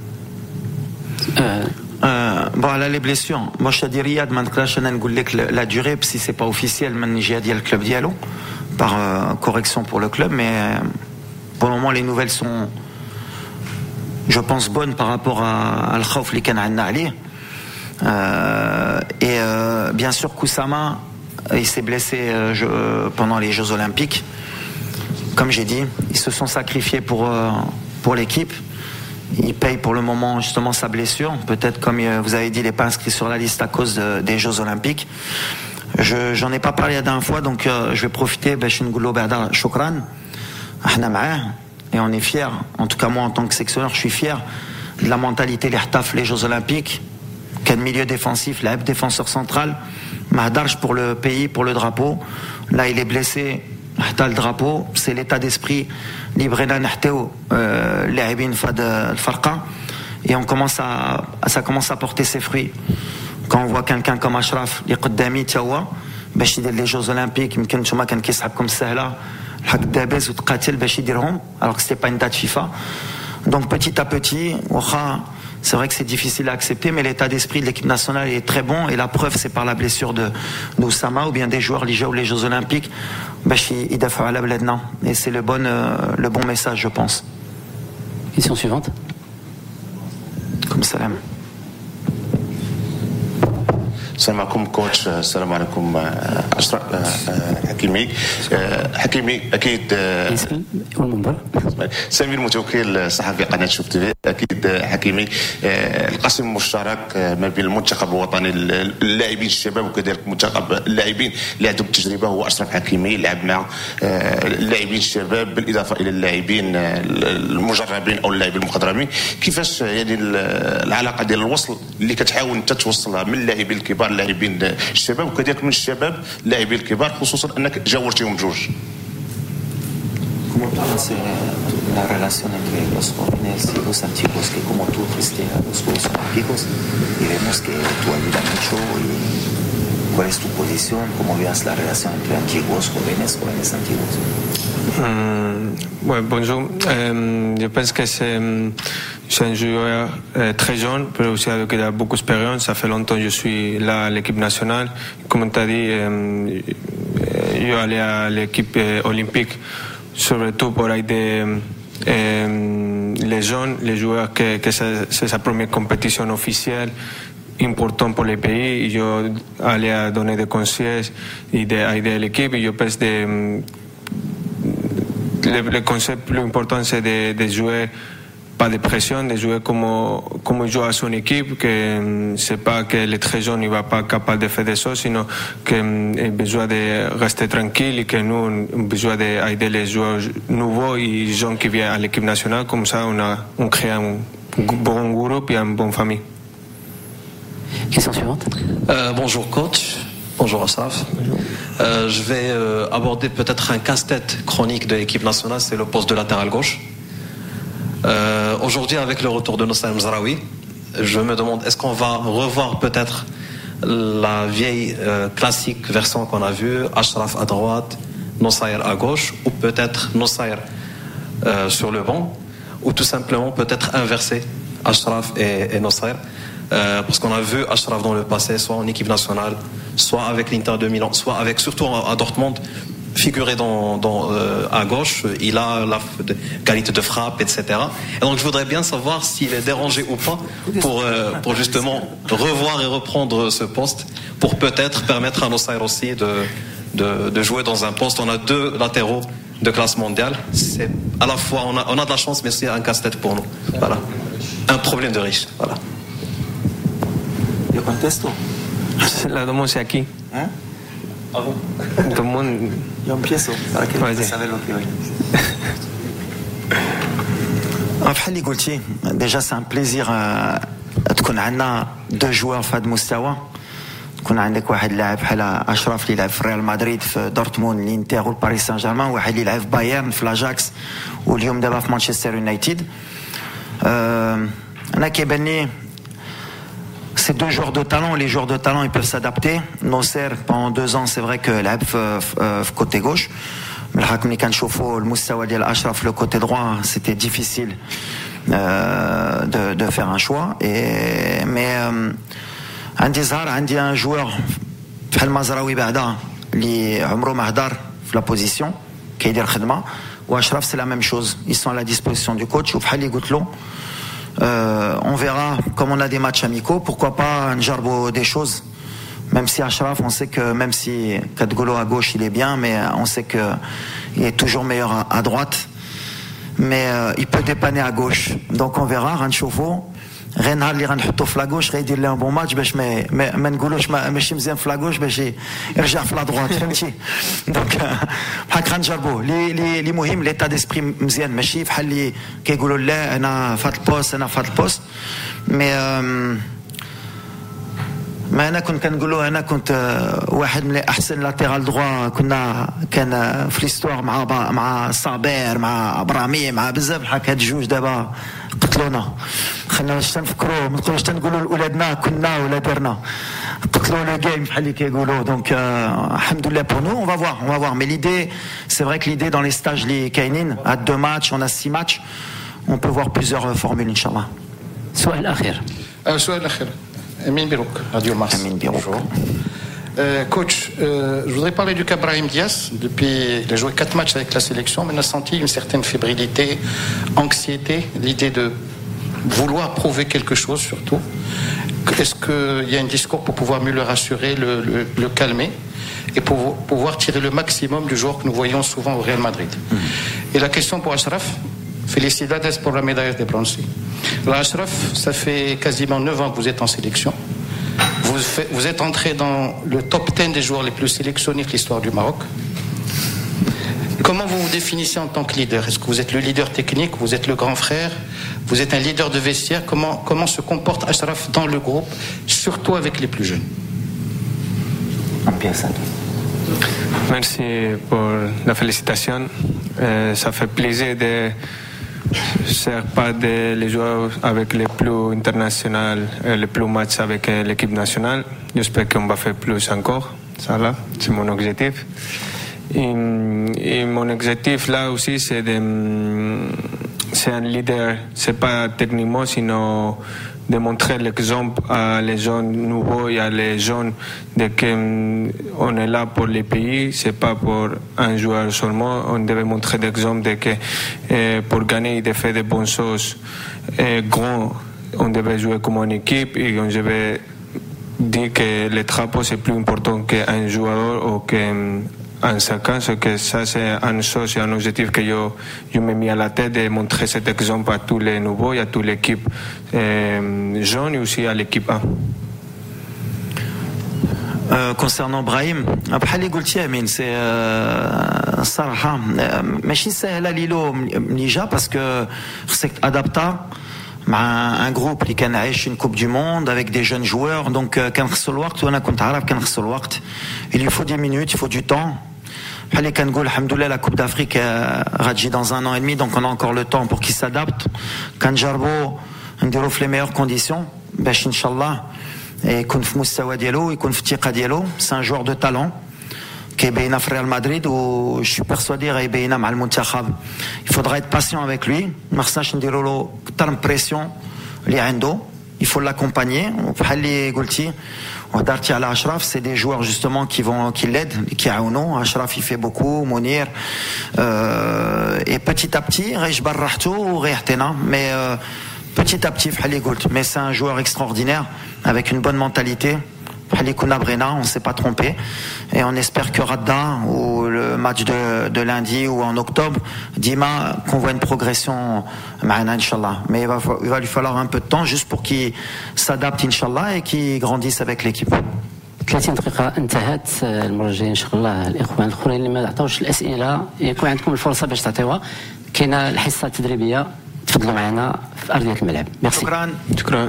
Bon, على les blessures, moi Chadi Riyad ما نقدرش انا نقول لك la durée si c'est pas officiel من الجهه ديال الكلوب ديالو par correction pour le club, mais pour le moment les nouvelles sont je pense bonnes par rapport à الخوف اللي كان عندنا عليه. Et bien sûr Koussama il s'est blessé pendant les Jeux Olympiques. Comme j'ai dit, ils se sont sacrifiés pour l'équipe. Il paye pour le moment justement sa blessure. Peut-être comme vous avez dit, il n'est pas inscrit sur la liste à cause des Jeux Olympiques. J'en ai pas parlé la dernière fois, donc je vais profiter. Shukran. Et on est fiers, en tout cas moi en tant que sectionneur, je suis fier de la mentalité les Jeux Olympiques. Quel milieu défensif, la défenseur central, Mahdarj pour le pays, pour le drapeau. Là il est blessé. Le drapeau, c'est l'état d'esprit librena nahteo لاعبين فاد الفرقة et ça commence à porter ses fruits quand on voit quelqu'un comme Achraf اللي قدامي تا هو باش يدير لي جوز اولمبيك يمكن نتوما كان كيصحابكم السهله الحق دابز وتقاتل باش يديرهم alors que c'était pas une date FIFA. Donc petit à petit c'est vrai que c'est difficile à accepter, mais l'état d'esprit de l'équipe nationale est très bon, et la preuve c'est par la blessure d'Oussama ou bien des joueurs liés aux Jeux Olympiques, et c'est le bon message, je pense. Question suivante. Comme salam. السلام عليكم كوتش. السلام عليكم اشرف حكيمي. حكيمي اكيد سمير متوكل صحفي قناه شوف تي. اكيد حكيمي القسم المشترك ما بين المنتخب الوطني اللاعبين الشباب وكذلك منتخب اللاعبين اللي عندهم التجربه هو اشرف حكيمي لعب مع اللاعبين الشباب بالاضافه الى اللاعبين المجربين او اللاعبين المخضرمين. كيفاش يعني العلاقه ديال الوصل اللي كتحاول انت توصلها من اللاعبين الكبار اللاعبين الشباب وكذلك من الشباب اللاعبين الكبار خصوصا انك جاورتيهم بجوج. ¿Cómo tú la relación entre los jóvenes y los antiguos, que como tú fuiste a los Juegos Olímpicos y vemos que tú ayudas mucho, y cuál es tu posición, cómo veas la relación entre antiguos, jóvenes antiguos? Ouais, bonjour. Je pense que c'est un joueur très jeune, mais aussi avec beaucoup d'expérience. Ça fait longtemps que je suis là à l'équipe nationale. Comme tu as dit, je suis allé à l'équipe olympique surtout pour aider les jeunes, les joueurs que c'est sa première compétition officielle importante pour les pays. Je allais à donner des conseils et aider l'équipe. Et je pense que le concept plus important c'est de jouer pas de pression, de jouer comme il joue à son équipe, que c'est pas que les très jeunes il va pas capable de faire des choses, sinon qu'il a besoin de rester tranquille et que nous on a besoin d'aider les joueurs nouveaux et jeunes qui viennent à l'équipe nationale. Comme ça on crée un bon groupe et une bonne famille. Question suivante. Bonjour coach. Bonjour Ashraf. Je vais aborder peut-être un casse-tête chronique de l'équipe nationale, c'est le poste de latéral gauche. Aujourd'hui, avec le retour de Nossair Mzraoui, je me demande, est-ce qu'on va revoir peut-être la vieille classique version qu'on a vue, Ashraf à droite, Nossair à gauche, ou peut-être Nossair sur le banc, ou tout simplement peut-être inverser Ashraf et Nossair, parce qu'on a vu Ashraf dans le passé, soit en équipe nationale, soit avec l'Inter de Milan, soit avec, surtout à Dortmund, figuré à gauche, il a la qualité de frappe, etc. Et donc je voudrais bien savoir s'il est dérangé ou pas pour justement revoir et reprendre ce poste, pour peut-être permettre à Nossair aussi de jouer dans un poste. On a deux latéraux de classe mondiale. C'est à la fois on a de la chance, mais c'est un casse-tête pour nous. Voilà, un problème de riche. Voilà. Yo contesto. La demande c'est à qui? Hein? Ah bon? Tout le monde. Yo empiezo para que vous savez lo que بحال اللي قلتي ديجا سي ان بليزير تكون عندنا دو جوار في هذا المستوى. تكون عندك واحد لاعب بحال اشرف اللي يلعب في ريال مدريد، في دورتموند، الانتر والباريس سان جيرمان، واحد اللي يلعب في بايرن، في لاجاكس، واليوم دابا في مانشستر يونايتد. انا كيبان لي ces deux joueurs de talent, les joueurs de talent ils peuvent s'adapter. Nosser pendant 2 ans c'est vrai que لعب في côté gauche, mais là comme كنشوفوا المستوى ديال اشرف le côté droit c'était difficile de faire un choix. Et mais عندي زهر عندي un joueur بحال مزراوي بعدا اللي عمره ما هدر في la position كيدير خدمه، واشرف c'est la même chose, ils sont à la disposition du coach. وبحال اللي قلت له on verra, comme on a des matchs amicaux, pourquoi pas Njarbo des choses. Même si Ashraf, on sait que même si Kadgolo à gauche il est bien, mais on sait que il est toujours meilleur à droite. Mais il peut dépanner à gauche. Donc on verra. Ranchovo, Renard اللي غنحطو في لا غوش غيدير لهم بون ماتش باش ما نقولوش ماشي مزيان في لا غوش باش يرجع في لا دروات، فهمتي؟ دونك بحال غنجربوه. اللي مهم ليتا ديسبري مزيان، ماشي بحال اللي كيقولوا لا انا في هاد البوست انا في هاد البوست. ما انا كنت كنقولوا انا كنت واحد من احسن لاتيرال دروا كان في ليستوار مع صابير مع ابرامي مع بزاف بحال هاد الجوج دابا قتلونا. خلينا باش تنفكروا ما نقولوش تنقولوا لاولادنا كنا ولا درنا. le game, donc alhamdoulilah pour nous, on va voir. Mais l'idée, c'est vrai que l'idée dans les stages les Kainin, à 2 matchs, on a 6 matchs, on peut voir plusieurs formules, Inch'Allah. السؤال الأخير. Amin Birouk, Radio Mars. Amin Birouk. Coach, je voudrais parler du cas Brahim Diaz. Depuis, il a joué 4 matchs avec la sélection, mais on a senti une certaine fébrilité, anxiété, l'idée de vouloir prouver quelque chose surtout. Est-ce qu'il y a un discours pour pouvoir mieux le rassurer, le calmer et pour pouvoir tirer le maximum du joueur que nous voyons souvent au Real Madrid? Et la question pour Achraf, felicidades pour la médaille de bronce. Alors Achraf, ça fait quasiment 9 ans que vous êtes en sélection. Vous êtes entré dans le top 10 des joueurs les plus sélectionnés de l'histoire du Maroc. Comment vous vous définissez en tant que leader? Est-ce que vous êtes le leader technique? Vous êtes le grand frère? Vous êtes un leader de vestiaire? Comment se comporte Achraf dans le groupe, surtout avec les plus jeunes? Merci pour la félicitation. Ça fait plaisir de faire part des joueurs avec les plus internationaux, les plus matchs avec l'équipe nationale. J'espère qu'on va faire plus encore. Ça là, c'est mon objectif. Et mon objectif là aussi, c'est un leader. C'est pas techniquement, sinon de montrer l'exemple à les jeunes nouveaux et à les jeunes de qu'on est là pour les pays. C'est pas pour un joueur seulement. On devait montrer l'exemple de que pour gagner et de faire de bonnes choses grands, on devait jouer comme une équipe et on devait dire que le drapeau c'est plus important qu'un joueur ou qu'un chacun, que ça c'est une chose, c'est un objectif que je me mis à la tête de montrer cet exemple à tous les nouveaux et à toute l'équipe jeune et aussi à l'équipe A. Concernant Brahim, بحال اللي قلتي امين سي الصراحه ماشي سهله ليلو ملي جا باسكو خصك ادابتا مع ان جروب اللي كان عايش une coupe du monde avec des jeunes joueurs, donc كان خصو الوقت وانا كنت عارف كان خصو الوقت. Il lui faut 10 minutes, il faut du temps. بحال اللي كنقول الحمد لله la coupe d'Afrique غتجي dans 1 an et demi, donc on a encore le temps pour qu'il s'adapte. كنجربوا نديرو في les meilleures conditions باش ان شاء الله يكون في مستوى ديالو, يكون في الثقه ديالو. سي ان جوار دو تالون كيبينا في ريال مدريد و جو بيرسوادي غيبينا مع المنتخب. il faudra être patient avec lui, ما خصناش نديرو له كثر بريسيون اللي عنده. il faut l'accompagner. بحال اللي قلتي وهضرتي على اشرف, c'est des joueurs justement qui l'aident, qui يعاونوا. اشرف il fait beaucoup, Mounir et petit à petit غيجبر راحته وغيعطينا, mais petit à petit بحال اللي قلت. mais c'est un joueur extraordinaire avec une bonne mentalité. بحال اللي كنا بغينا, on s'est pas trompé et on espère que Radda ou le match de lundi ou en octobre Dima qu'on voit une progression معنا Inch'Allah. mais il va lui falloir un peu de temps juste pour qu'il s'adapte Inch'Allah et qu'il grandisse avec l'équipe. 30 دقيقة انتهت. المرة الجاية إن شاء الله الإخوان الآخرين اللي ما عطاوش الأسئلة يكون عندكم الفرصة باش تعطيوها. كاينة الحصة التدريبية, تفضلوا معنا في أرضية الملعب. شكرا.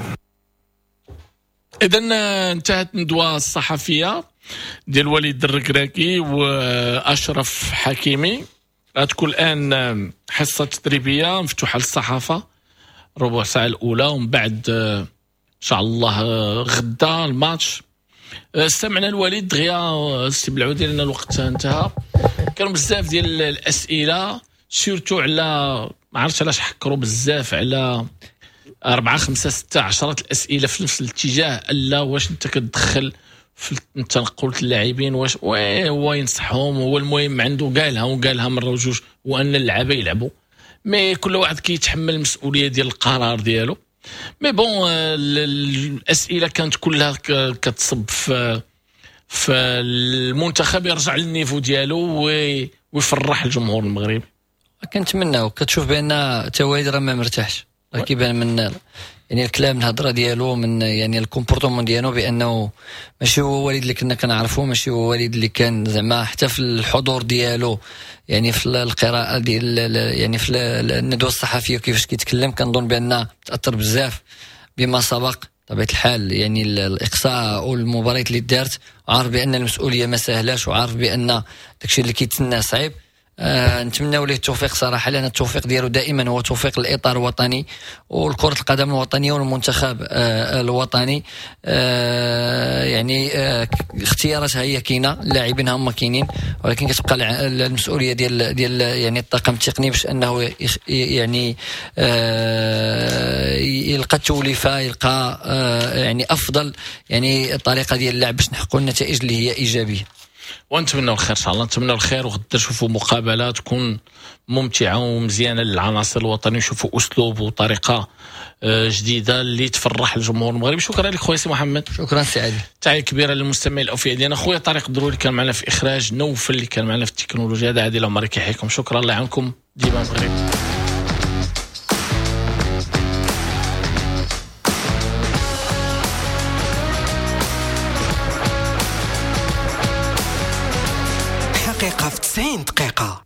إذا انتهت الندوة الصحفية ديال وليد الركراكي وأشرف حكيمي. غتكون الآن حصة تدريبية مفتوحة للصحافة ربع ساعة الأولى, ومن بعد إن شاء الله غدا الماتش. استمعنا الوليد دغيا السي بالعودي لأن الوقت انتهى. كانوا بزاف ديال الأسئلة سيرتو على ما عرفتش علاش حكروا بزاف على 4 5 6 10 الأسئلة في نفس الاتجاه. ألا واش أنت كتدخل في التنقل اللاعبين, واش هو ينصحهم, هو المهم عنده قالها مرة وجوج وأن اللعابة يلعبوا. مي كل واحد كيتحمل المسؤولية ديال القرار ديالو. مي بون الأسئلة كانت كلها كتصب في المنتخب يرجع للنيفو ديالو ويفرح الجمهور المغربي. كنتمناو. كتشوف بأن تواليد راه ما مرتاحش, كيبان من يعني الكلام الهضره ديالو, من يعني الكومبورتمون ديالو, بانه ماشي هو وليد اللي كنا كنعرفوه, ماشي هو وليد اللي كان زعما حتى في الحضور ديالو, يعني في القراءه ديال يعني في الندوه الصحفيه كيفاش كيتكلم. كنظن بان تاثر بزاف بما سبق طبيعه الحال, يعني الاقصاء والمباريات اللي دارت, وعارف بان المسؤوليه ما سهلاش, وعارف بان داكشي اللي كيتسنى صعيب. نتمنى له التوفيق صراحه، لان التوفيق ديالو دائما هو توفيق الاطار الوطني والكره القدم الوطنيه والمنتخب الوطني. يعني اختياراتها هي كاينه، اللاعبين هما كاينين، ولكن كتبقى المسؤوليه ديال يعني الطاقم التقني باش انه يعني يلقى التوليفه، يلقى يعني افضل يعني الطريقه ديال اللعب باش نحققوا النتائج اللي هي ايجابيه. ونتمنى الخير ان شاء الله، نتمنى الخير، وغدا نشوفوا مقابله تكون ممتعه ومزيانه للعناصر الوطنيه، نشوفوا اسلوب وطريقه جديده اللي تفرح الجمهور المغربي. شكرا لك خويا سي محمد. شكرا سي علي. تحيه كبيره للمستمعين الاوفياء ديالنا. خويا طارق الدروري اللي كان معنا في اخراج، نوفل اللي كان معنا في التكنولوجيا، هذا عادل عمر كيحييكم. شكرا الله يعاونكم، ديما مغرب. حقيقة في 90 دقيقة.